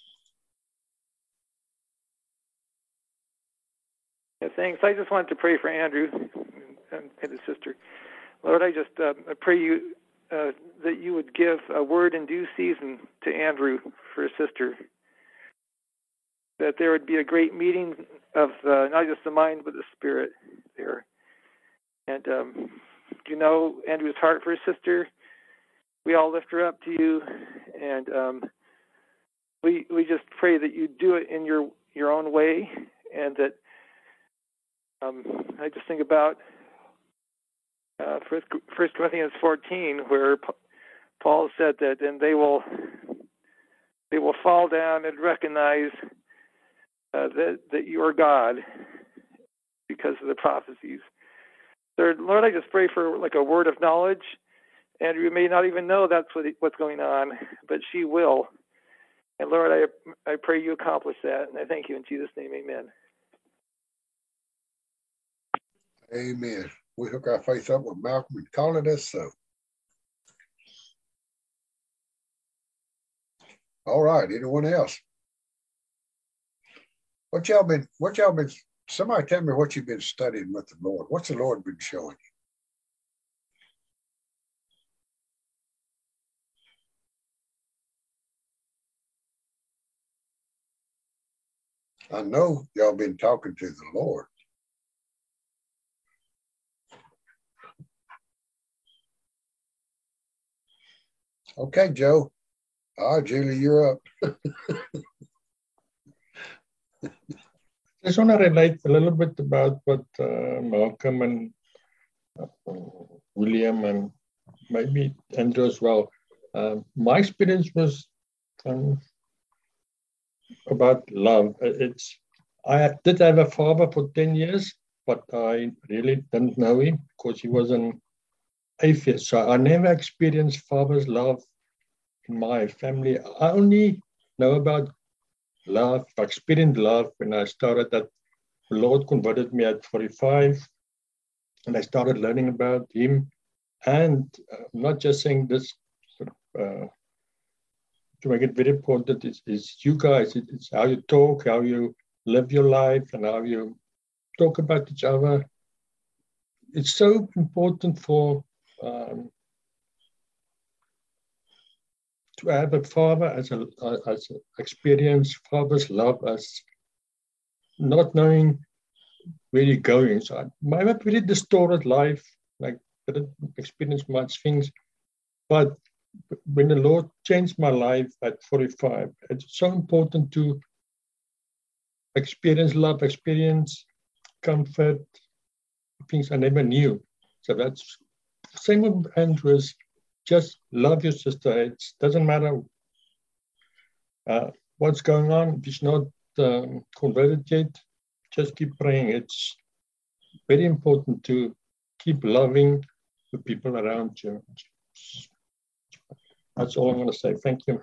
Yeah, thanks. I just wanted to pray for Andrew and, and his sister. Lord, I just uh, I pray you uh, that you would give a word in due season to Andrew for his sister. That there would be a great meeting of uh, not just the mind but the spirit there. And um, you know Andrew's heart for his sister. We all lift her up to you, and um, we we just pray that you do it in your your own way, and that um, I just think about uh, First First Corinthians fourteen, where P- Paul said that, and they will they will fall down and recognize uh, that that you are God because of the prophecies. Third, Lord, I just pray for like a word of knowledge. Andrew may not even know that's what, what's going on, but she will. And Lord, I I pray you accomplish that, and I thank you in Jesus' name, amen. Amen. We hook our faith up with Malcolm and call it as so. All right, anyone else? What y'all been, what y'all been, somebody tell me what you've been studying with the Lord. What's the Lord been showing you? I know y'all been talking to the Lord. Okay, Joe. All right, Julie, you're up. I just want to relate a little bit about what uh, Malcolm and uh, William and maybe Andrew as well. Um, my experience was um, about love. It's I did have a father for ten years, but I really didn't know him because he was an atheist. So I never experienced father's love in my family. I only know about love, I experienced love when I started that. The Lord converted me at forty-five, and I started learning about him. And uh, I'm not just saying this sort of, uh, to make it very important, it's, it's you guys, it, it's how you talk, how you live your life, and how you talk about each other. It's so important for um, to have a father as a as an experienced father's love, as not knowing where you're going. So I, I have a pretty distorted life, like I didn't experience much things. But when the Lord changed my life at forty-five, it's so important to experience love, experience comfort, things I never knew. So that's same with Andrews. Just love your sister. It doesn't matter uh, what's going on. If she's not um, converted yet, just keep praying. It's very important to keep loving the people around you. That's all I'm going to say. Thank you.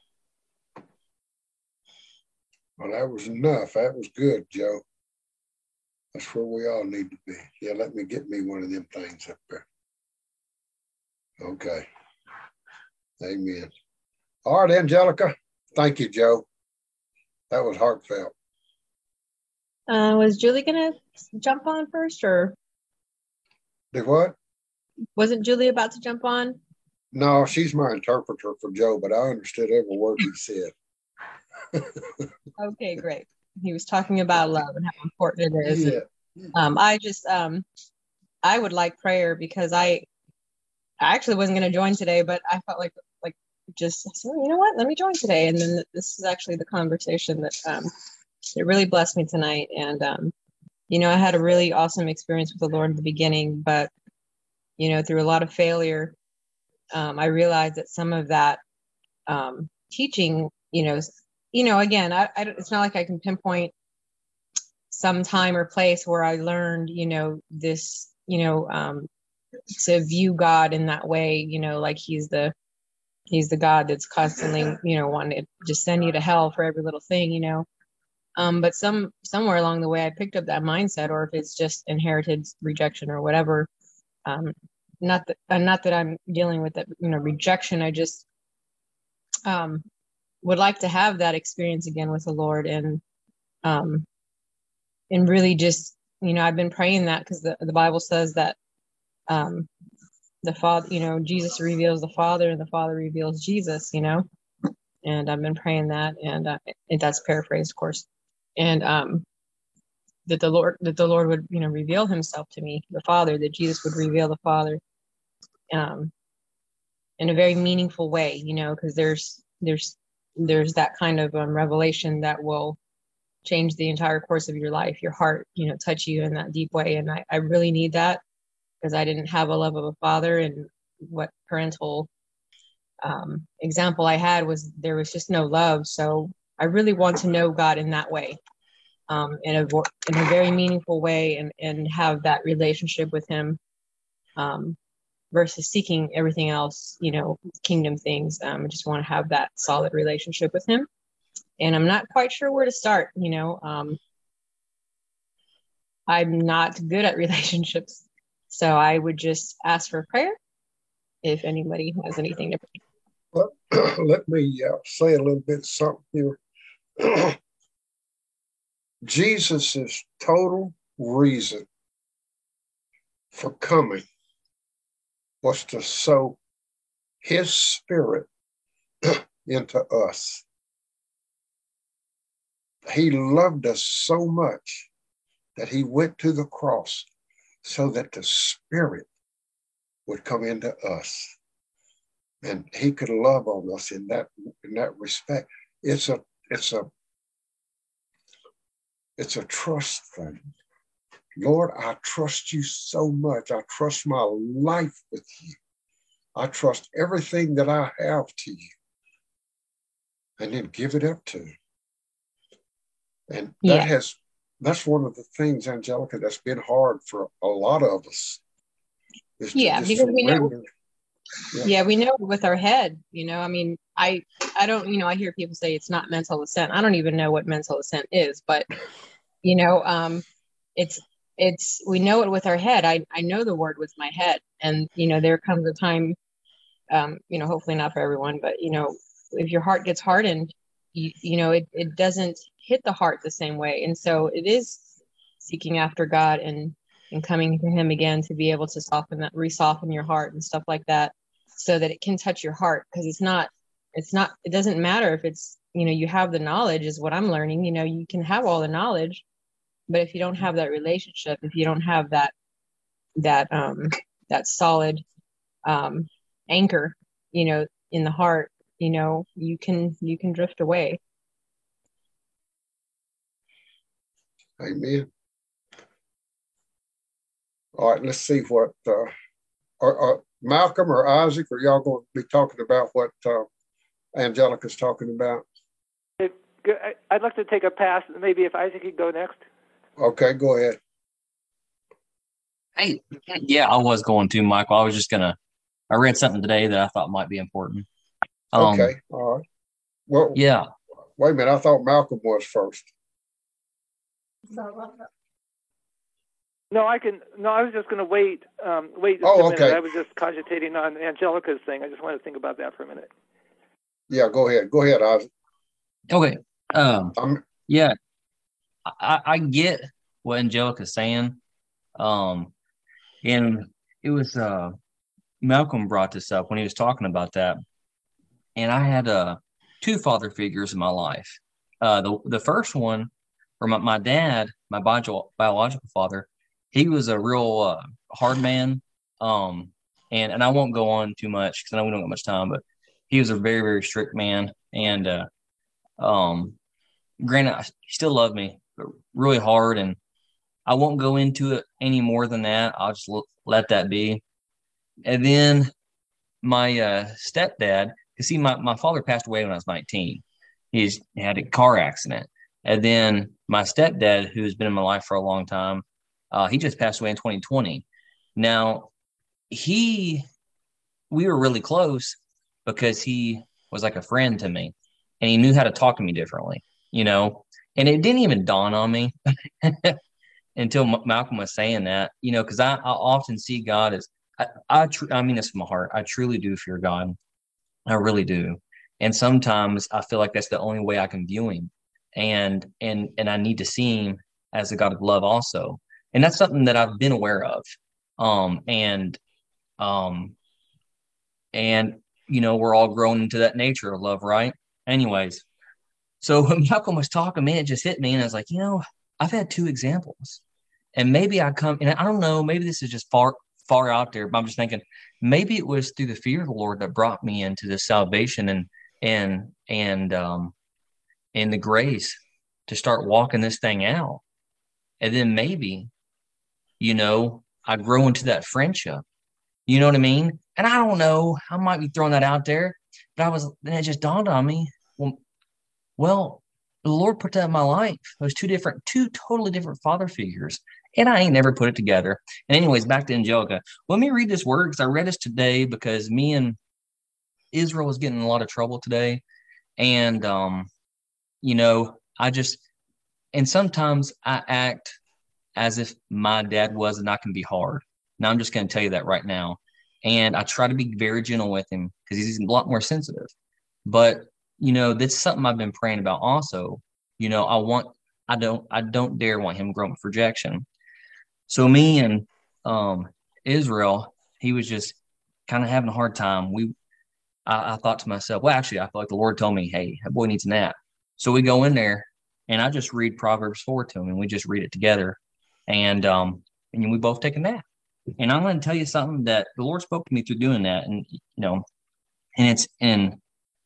Well, that was enough. That was good, Joe. That's where we all need to be. Yeah, let me get me one of them things up there. Okay. Amen. All right, Angelica. Thank you, Joe. That was heartfelt. Uh, was Julie going to jump on first, or? Did what? Wasn't Julie about to jump on? No, she's my interpreter for Joe, but I understood every word he said. Okay, great. He was talking about love and how important it is. Yeah. And, um, I just, um, I would like prayer because I, I actually wasn't going to join today, but I felt like, like just, so, you know what, let me join today. And then this is actually the conversation that, um, it really blessed me tonight. And, um, you know, I had a really awesome experience with the Lord in the beginning, but, you know, through a lot of failure, um, I realized that some of that um, teaching, you know, you know, again, I, I, it's not like I can pinpoint some time or place where I learned, you know, this, you know, um, to view God in that way, you know, like he's the he's the God that's constantly, you know, wanting to just send you to hell for every little thing, you know. Um, but some somewhere along the way, I picked up that mindset, or if it's just inherited rejection or whatever. Um, not that uh, not that I'm dealing with that, you know, rejection. I just um, would like to have that experience again with the Lord, and um, and really just, you know, I've been praying that because the the Bible says that um, the Father, you know, Jesus reveals the Father, and the Father reveals Jesus, you know, and I've been praying that, and uh, and that's paraphrased, of course. And um, that the Lord, that the Lord would, you know, reveal Himself to me, the Father, that Jesus would reveal the Father, um, in a very meaningful way, you know, because there's there's there's that kind of um, revelation that will change the entire course of your life, your heart, you know, touch you in that deep way, and I, I really need that because I didn't have a love of a father, and what parental um, example I had was there was just no love. So I really want to know God in that way. Um, in a in a very meaningful way, and and have that relationship with Him, um, versus seeking everything else, you know, kingdom things. Um, I just want to have that solid relationship with Him, and I'm not quite sure where to start. You know, um, I'm not good at relationships, so I would just ask for prayer if anybody has anything to pray. Well, let me uh, say a little bit of something here. Jesus' total reason for coming was to sow His Spirit into us. He loved us so much that He went to the cross so that the Spirit would come into us, and He could love on us in that in that respect. It's a it's a It's a trust thing. Lord, I trust you so much. I trust my life with you. I trust everything that I have to you. And then give it up to him. And that yeah. has, that's one of the things, Angelica, that's been hard for a lot of us. Is to yeah, just because we know, yeah. yeah, we know with our head, you know, I mean, I, I don't, you know, I hear people say it's not mental assent. I don't even know what mental assent is, but you know, um, it's, it's, we know it with our head. I, I know the word with my head, and, you know, there comes a time, um, you know, hopefully not for everyone, but, you know, if your heart gets hardened, you, you know, it, it doesn't hit the heart the same way. And so it is seeking after God and, and coming to him again to be able to soften that, re-soften your heart and stuff like that, so that it can touch your heart. Cause it's not, it's not, it doesn't matter if it's, you know, you have the knowledge is what I'm learning, you know, you can have all the knowledge, but if you don't have that relationship, if you don't have that, that, um, that solid, um, anchor, you know, in the heart, you know, you can, you can drift away. Amen. All right, let's see what, uh, are, are Malcolm or Isaac, are y'all going to be talking about what uh, Angelica's talking about? It, I'd like to take a pass. Maybe if Isaac could go next. Okay, go ahead. Hey, yeah, I was going to, Michael. I was just going to, I read something today that I thought might be important. Um, okay, all right. Well, yeah. Wait a minute, I thought Malcolm was first. No, I can. No, I was just going to wait. Um, wait just oh, a minute. okay. I was just cogitating on Angelica's thing. I just wanted to think about that for a minute. Yeah, go ahead. Go ahead, Isaac. Okay. Um, I'm, yeah, I, I get what Angelica's saying. Um, and it was uh, Malcolm brought this up when he was talking about that. And I had uh, two father figures in my life. Uh, the the first one, or my, my dad, my biological biological father, he was a real uh, hard man. Um, and and I won't go on too much because I know we don't got much time, but he was a very very strict man. And uh, um, granted, he still loved me, but really hard. And I won't go into it any more than that. I'll just l- let that be. And then my uh, stepdad, because see, my, my father passed away when I was nineteen. He's had a car accident. And then my stepdad, who's been in my life for a long time, uh, he just passed away in twenty twenty. Now, he, we were really close because he was like a friend to me, and he knew how to talk to me differently, you know, and it didn't even dawn on me until M- Malcolm was saying that, you know, because I, I often see God as, I, I, tr- I mean this from my heart. I truly do fear God. I really do. And sometimes I feel like that's the only way I can view him. And, and, and I need to see him as a God of love also. And that's something that I've been aware of. Um, and, um, and, you know, we're all growing into that nature of love, right? Anyways, so when Malcolm was talking, man, it just hit me. And I was like, you know, I've had two examples. And maybe I come, and I don't know, maybe this is just far, far out there, but I'm just thinking maybe it was through the fear of the Lord that brought me into this salvation and, and, and, um, and the grace to start walking this thing out. And then maybe, you know, I grow into that friendship. You know what I mean? And I don't know, I might be throwing that out there, but I was, then it just dawned on me. Well, well, the Lord put that in my life. Those two different, two totally different father figures. And I ain't never put it together. And anyways, back to Angelica. Let me read this word because I read this today because me and Israel was getting in a lot of trouble today. And, um, you know, I just, and sometimes I act as if my dad was, and I can be hard. Now, I'm just going to tell you that right now. And I try to be very gentle with him because he's a lot more sensitive. But, you know, that's something I've been praying about also. You know, I want, I don't, I don't dare want him growing with rejection. So me and um, Israel, he was just kind of having a hard time. We, I, I thought to myself, well, actually, I felt like the Lord told me, hey, that boy needs a nap. So we go in there and I just read Proverbs four to him and we just read it together. And, um, and we both take a nap. And I'm going to tell you something that the Lord spoke to me through doing that. And, you know, and it's in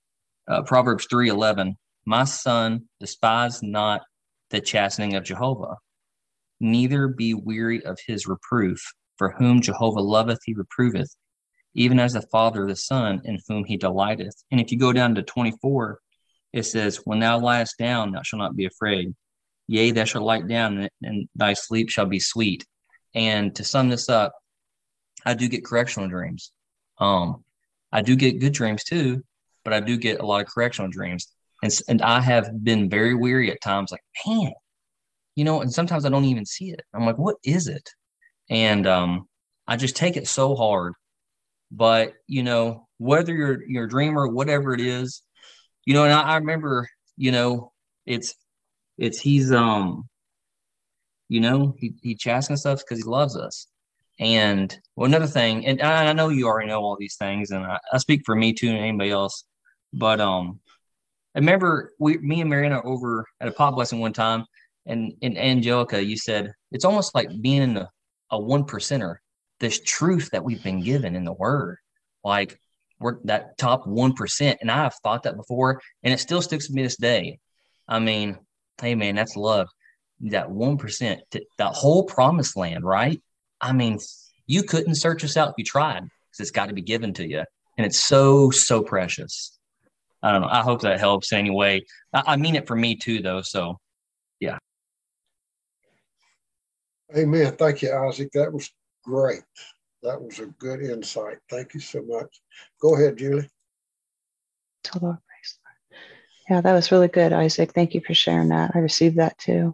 uh, Proverbs three eleven. My son, despise not the chastening of Jehovah, neither be weary of his reproof. For whom Jehovah loveth, he reproveth, even as the father of the son in whom he delighteth. And if you go down to twenty-four, it says, when thou liest down, thou shalt not be afraid. Yea, thou shalt lie down, and thy sleep shall be sweet. And to sum this up, I do get correctional dreams. Um, I do get good dreams too, but I do get a lot of correctional dreams. And, and I have been very weary at times, like, man, you know, and sometimes I don't even see it. I'm like, what is it? And um, I just take it so hard. But, you know, whether you're, you're a dreamer, whatever it is, you know, and I, I remember, you know, it's, it's, he's, um, you know, he, he chastens us because he loves us. And well, another thing, and I, I know you already know all these things, and I, I speak for me too and anybody else, but um, I remember we, me and Mariana over at a pot blessing one time, and in Angelica, you said it's almost like being in a, a one percenter. This truth that we've been given in the Word, like we're that top one percent, and I have thought that before, and it still sticks with me this day. I mean, hey man, that's love. That one percent, that whole promised land, right? I mean, you couldn't search us out if you tried, because it's got to be given to you, and it's so so precious. I don't know. I hope that helps anyway. I, I mean it for me too, though. So, yeah. Amen. Thank you, Isaac. That was great. That was a good insight. Thank you so much. Go ahead, Julie. Yeah, that was really good, Isaac. Thank you for sharing that. I received that too.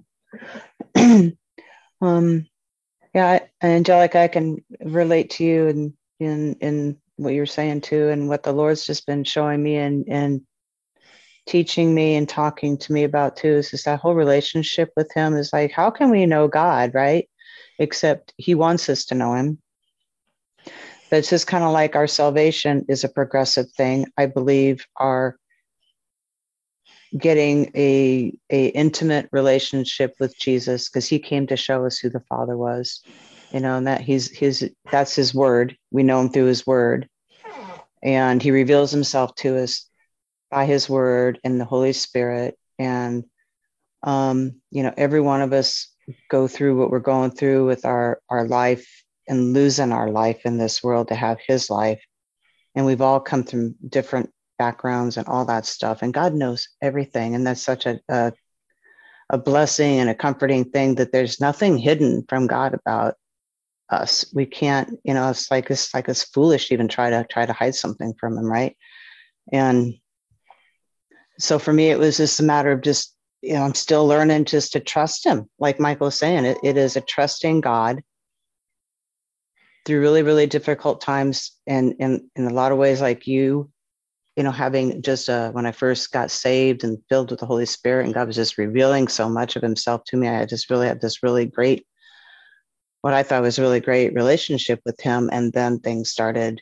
um, yeah, Angelica, I can relate to you in in in what you're saying too, and what the Lord's just been showing me and and teaching me and talking to me about too. Is just that whole relationship with Him is like, how can we know God, right? Except He wants us to know Him. But it's just kind of like our salvation is a progressive thing. I believe our getting a a intimate relationship with Jesus, because He came to show us who the Father was, you know, and that he's his that's His word. We know Him through His word, and He reveals Himself to us by His word and the Holy Spirit. And um, you know, every one of us go through what we're going through with our our life and losing our life in this world to have His life, and we've all come from different backgrounds and all that stuff, and God knows everything, and that's such a, a a blessing and a comforting thing, that there's nothing hidden from God about us. We can't, you know, it's like it's like it's foolish to even try to try to hide something from him, right? And so for me, it was just a matter of just, you know, I'm still learning just to trust him. Like Michael was saying, it, it is a trusting God through really, really difficult times. And in, in a lot of ways, like you, you know, having just uh, when I first got saved and filled with the Holy Spirit, and God was just revealing so much of himself to me, I just really had this really great, what I thought was a really great relationship with him. And then things started,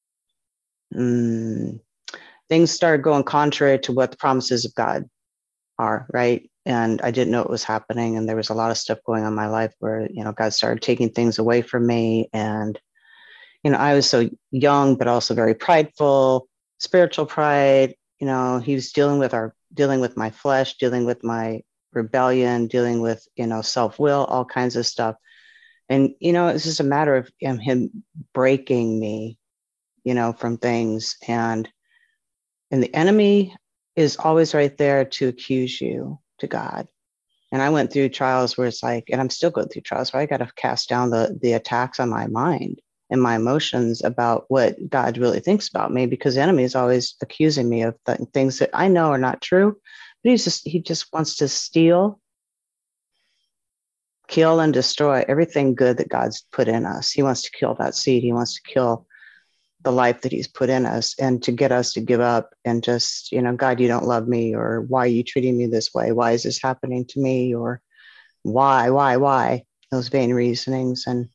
mm, things started going contrary to what the promises of God are, right? And I didn't know it was happening. And there was a lot of stuff going on in my life where, you know, God started taking things away from me. And, you know, I was so young, but also very prideful, spiritual pride. You know, he was dealing with our, dealing with my flesh, dealing with my rebellion, dealing with, you know, self-will, all kinds of stuff. And, you know, it's just a matter of um, him breaking me, you know, from things. And, and the enemy is always right there to accuse you to God. And I went through trials where it's like, and I'm still going through trials where I got to cast down the, the attacks on my mind and my emotions about what God really thinks about me, because the enemy is always accusing me of th- things that I know are not true. But he's just, he just wants to steal, kill, and destroy everything good that God's put in us. He wants to kill that seed. He wants to kill the life that he's put in us, and to get us to give up and just, you know, God, you don't love me, or why are you treating me this way? Why is this happening to me? Or why, why, why? Those vain reasonings. And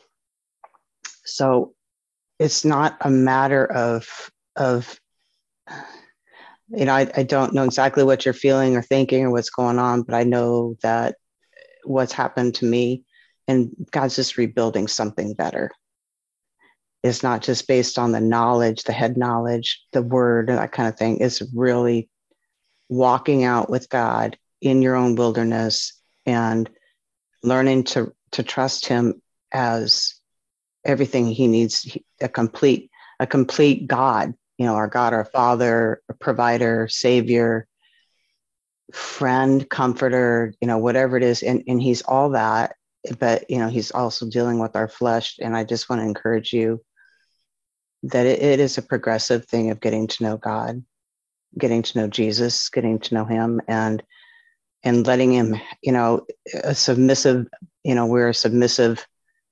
so it's not a matter of, of, you know, I, I don't know exactly what you're feeling or thinking or what's going on, but I know that what's happened to me, and God's just rebuilding something better. It's not just based on the knowledge, the head knowledge, the word, that kind of thing. It's really walking out with God in your own wilderness and learning to, to trust him as everything he needs, a complete, a complete God, you know, our God, our Father, a provider, savior, friend, comforter, you know, whatever it is. And, and he's all that, but, you know, he's also dealing with our flesh. And I just want to encourage you that it, it is a progressive thing of getting to know God, getting to know Jesus, getting to know him, and and letting him, you know, a submissive, you know, we're a submissive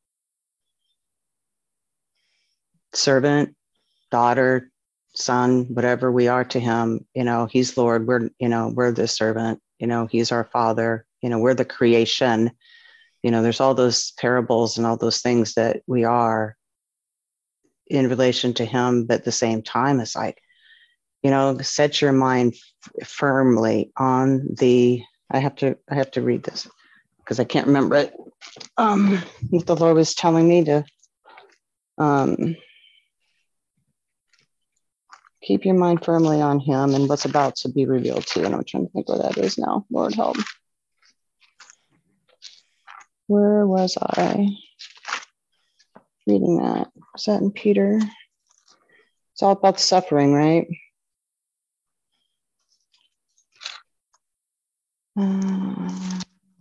servant, daughter, son, whatever we are to him. You know, he's Lord. We're, you know, we're the servant. You know, he's our Father. You know, we're the creation. You know, there's all those parables and all those things that we are in relation to him, but at the same time, it's like, you know, set your mind f- firmly on the, I have to, I have to read this because I can't remember it. Um, what the Lord was telling me to, um, keep your mind firmly on him and what's about to be revealed to you. And I'm trying to think where that is now. Lord help. Where was I reading that? Was that in Peter? It's all about the suffering, right? Uh,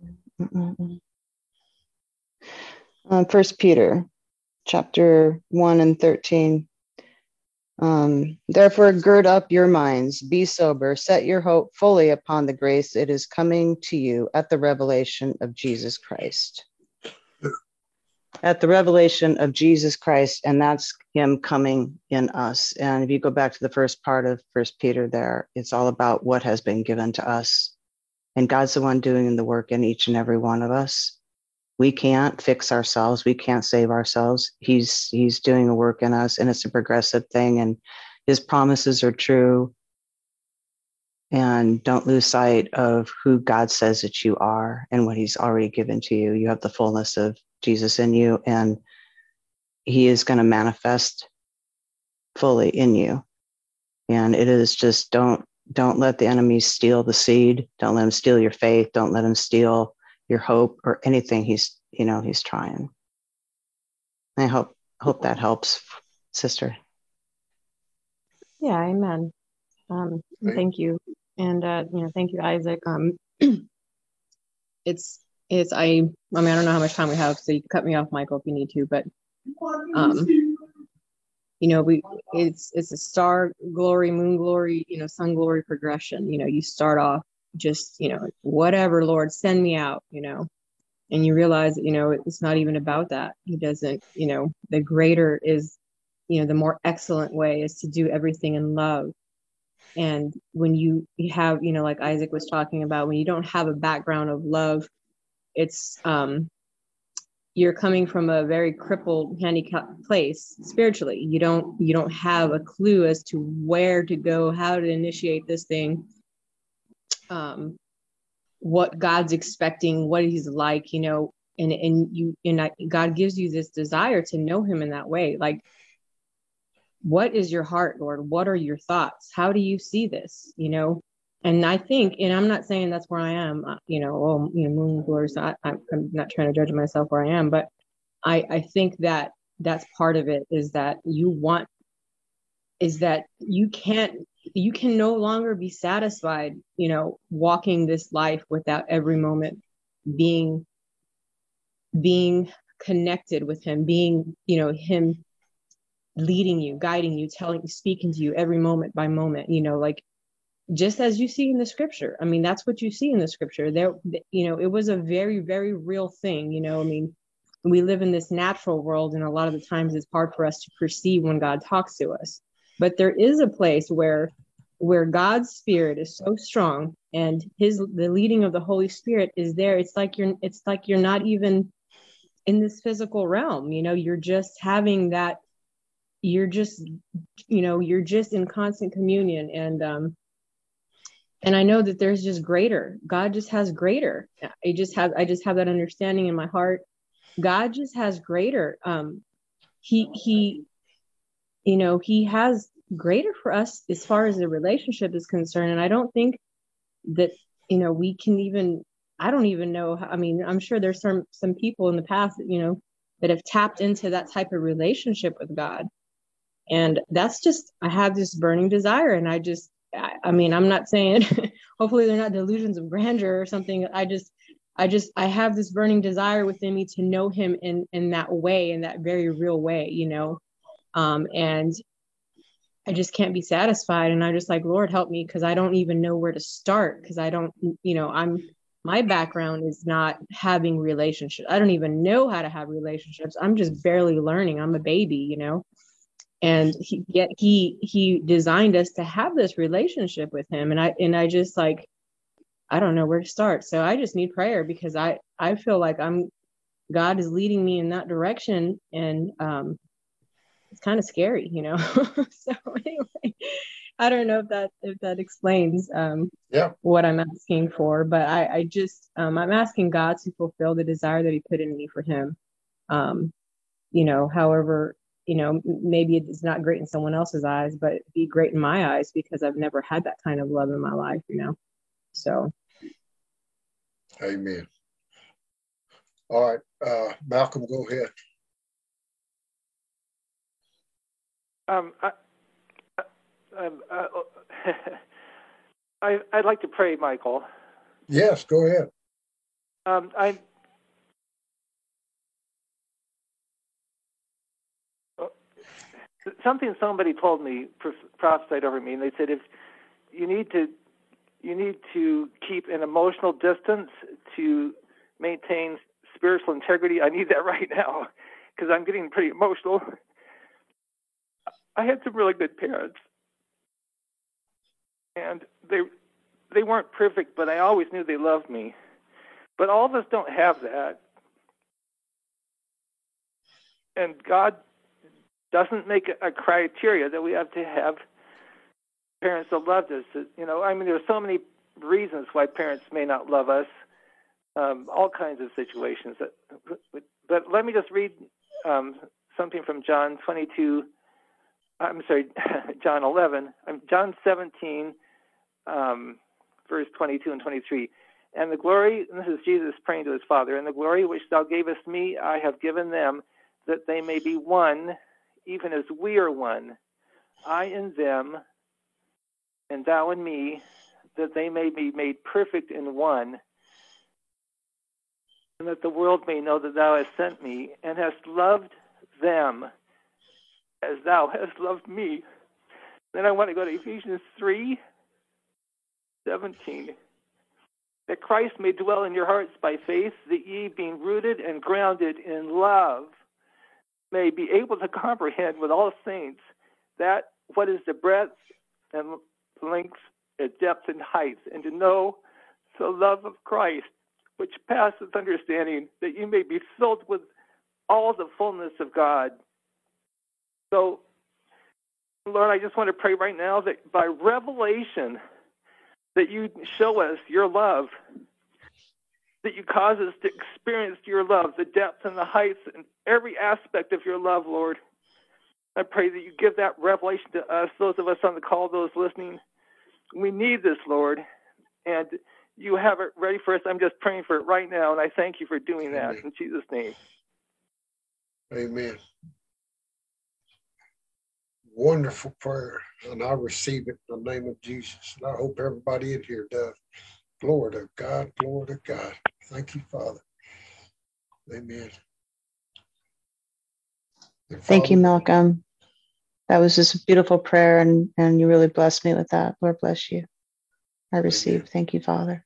uh, First Peter, chapter one and thirteen. Um, Therefore, gird up your minds, be sober, set your hope fully upon the grace it is coming to you at the revelation of Jesus Christ. At the revelation of Jesus Christ, and that's him coming in us. And if you go back to the first part of First Peter there, it's all about what has been given to us. And God's the one doing the work in each and every one of us. We can't fix ourselves. We can't save ourselves. He's he's doing a work in us, and it's a progressive thing. And his promises are true. And don't lose sight of who God says that you are and what he's already given to you. You have the fullness of Jesus in you, and he is going to manifest fully in you. And it is just don't don't let the enemy steal the seed. Don't let him steal your faith. Don't let him steal your hope or anything he's, you know, he's trying. I hope hope that helps, sister. Yeah, amen. Um, thank you. And, uh, you know, thank you, Isaac. Um, it's, is I, I mean, I don't know how much time we have, so you can cut me off, Michael, if you need to, but, um, you know, we, it's, it's a star glory, moon glory, you know, sun glory progression. You know, you start off just, you know, whatever, Lord, send me out, you know, and you realize, you know, it's not even about that. He doesn't, you know, the greater is, you know, the more excellent way is to do everything in love. And when you have, you know, like Isaac was talking about, when you don't have a background of love, it's, um, you're coming from a very crippled, handicapped place spiritually. You don't, you don't have a clue as to where to go, how to initiate this thing, um, what God's expecting, what he's like, you know, and, and you, and I, God gives you this desire to know him in that way. Like, what is your heart, Lord? What are your thoughts? How do you see this? You know? And I think, and I'm not saying that's where I am, uh, you know, oh, you know, moon glories. I, I'm, I'm not trying to judge myself where I am, but I, I think that that's part of it, is that you want, is that you can't, you can no longer be satisfied, you know, walking this life without every moment being, being connected with him, being, you know, him leading you, guiding you, telling, speaking to you every moment by moment, you know, like, just as you see in the scripture. I mean, that's what you see in the scripture there. You know, it was a very, very real thing. You know, I mean, we live in this natural world, and a lot of the times it's hard for us to perceive when God talks to us. But there is a place where, where God's spirit is so strong, and his, the leading of the Holy Spirit is there. It's like you're, it's like you're not even in this physical realm. You know, you're just having that, you're just, you know, you're just in constant communion. And, um, And I know that there's just greater. God just has greater. I just have, I just have that understanding in my heart. God just has greater. Um, he, he, you know, he has greater for us as far as the relationship is concerned. And I don't think that, you know, we can even, I don't even know. How, I mean, I'm sure there's some, some people in the past that, you know, that have tapped into that type of relationship with God. And that's just, I have this burning desire, and I just, I, I mean, I'm not saying, hopefully they're not delusions of grandeur or something. I just, I just, I have this burning desire within me to know him in, in that way, in that very real way, you know? Um, and I just can't be satisfied. And I'm just like, Lord, help me, because I don't even know where to start. Because I don't, you know, I'm, my background is not having relationships. I don't even know how to have relationships. I'm just barely learning. I'm a baby, you know? And he, yet he he designed us to have this relationship with him. And I and I just like, I don't know where to start. So I just need prayer, because I, I feel like I'm, God is leading me in that direction. And um, it's kind of scary, you know? So anyway, I don't know if that, if that explains um, yeah. what I'm asking for, but I, I just, um, I'm asking God to fulfill the desire that he put in me for him. Um, you know, however, you know, maybe it's not great in someone else's eyes, but it'd be great in my eyes, because I've never had that kind of love in my life, you know? So. Amen. All right. Uh, Malcolm, go ahead. Um, I, I, uh, I, I'd like to pray, Michael. Yes, go ahead. Um, I, something somebody told me, prophesied over me, and they said, if you need to, you need to keep an emotional distance to maintain spiritual integrity. I need that right now, because I'm getting pretty emotional. I had some really good parents, and they they weren't perfect, but I always knew they loved me. But all of us don't have that, and God doesn't make a criteria that we have to have parents that loved us. You know, I mean, there's so many reasons why parents may not love us, um, all kinds of situations. That, but, but let me just read um, something from John twenty-two. I'm sorry, John eleven. John seventeen, um, verse twenty-two and twenty-three. And the glory, and this is Jesus praying to his Father, and the glory which thou gavest me, I have given them, that they may be one, even as we are one, I in them, and thou in me, that they may be made perfect in one, and that the world may know that thou hast sent me, and hast loved them as thou hast loved me. Then I want to go to Ephesians three seventeen. That Christ may dwell in your hearts by faith, that ye, being rooted and grounded in love, may be able to comprehend with all saints that what is the breadth and length and depth and height, and to know the love of Christ, which passeth understanding, that you may be filled with all the fullness of God. So, Lord, I just want to pray right now that by revelation, that you show us your love, that you cause us to experience your love, the depth and the heights and every aspect of your love, Lord. I pray that you give that revelation to us, those of us on the call, those listening. We need this, Lord, and you have it ready for us. I'm just praying for it right now, and I thank you for doing that. Amen. In Jesus' name. Amen. Wonderful prayer, and I receive it in the name of Jesus. And I hope everybody in here does. Glory to God, glory to God. Thank you, Father. Amen. And Thank Father, you, Malcolm. That was just a beautiful prayer, and, and you really blessed me with that. Lord bless you. I receive. Amen. Thank you, Father.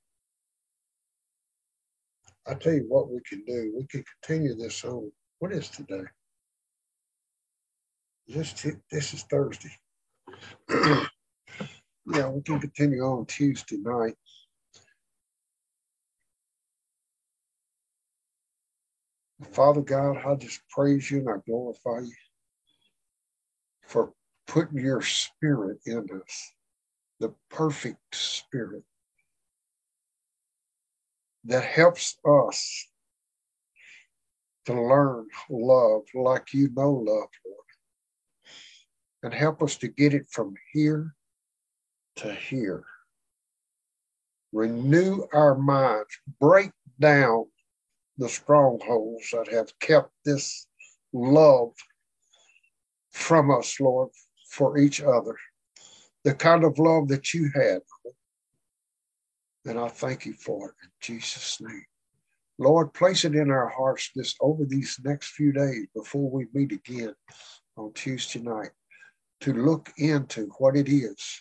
I tell you what we can do. We can continue this on. What is today? This, this is Thursday. Yeah, we can continue on Tuesday night. Father God, I just praise you and I glorify you for putting your spirit in us, the perfect spirit that helps us to learn love like you know love, Lord, and help us to get it from here to here. Renew our minds, break down the strongholds that have kept this love from us, Lord, for each other. The kind of love that you had. And I thank you for it in Jesus' name. Lord, place it in our hearts this over these next few days before we meet again on Tuesday night to look into what it is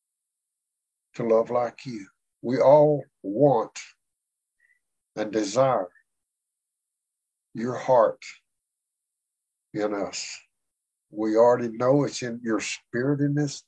to love like you. We all want and desire your heart in us. We already know it's in your spirit in this,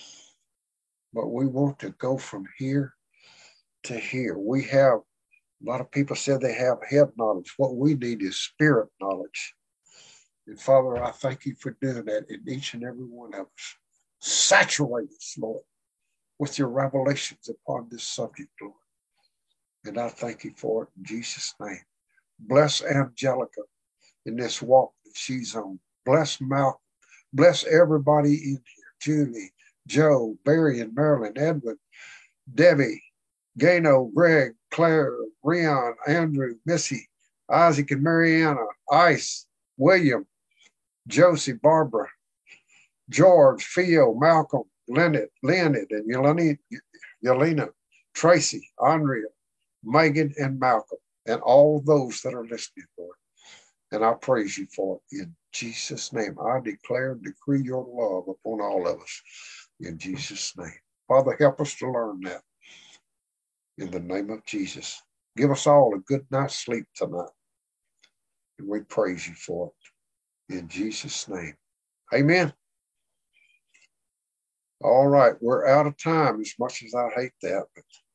but we want to go from here to here. We have, a lot of people said they have head knowledge. What we need is spirit knowledge. And Father, I thank you for doing that in each and every one of us. Saturate us, Lord, with your revelations upon this subject, Lord. And I thank you for it in Jesus' name. Bless Angelica in this walk that she's on. Bless Malcolm. Bless everybody in here. Julie, Joe, Barry, and Marilyn, Edwin, Debbie, Gano, Greg, Claire, Rion, Andrew, Missy, Isaac and Mariana, Ice, William, Josie, Barbara, George, Theo, Malcolm, Leonard, Leonard, and Yelena, Yelena, Tracy, Andrea, Megan, and Malcolm, and all those that are listening, Lord. And I praise you for it. In Jesus' name, I declare and decree your love upon all of us. In Jesus' name. Father, help us to learn that. In the name of Jesus. Give us all a good night's sleep tonight. And we praise you for it. In Jesus' name. Amen. All right, we're out of time, as much as I hate that, but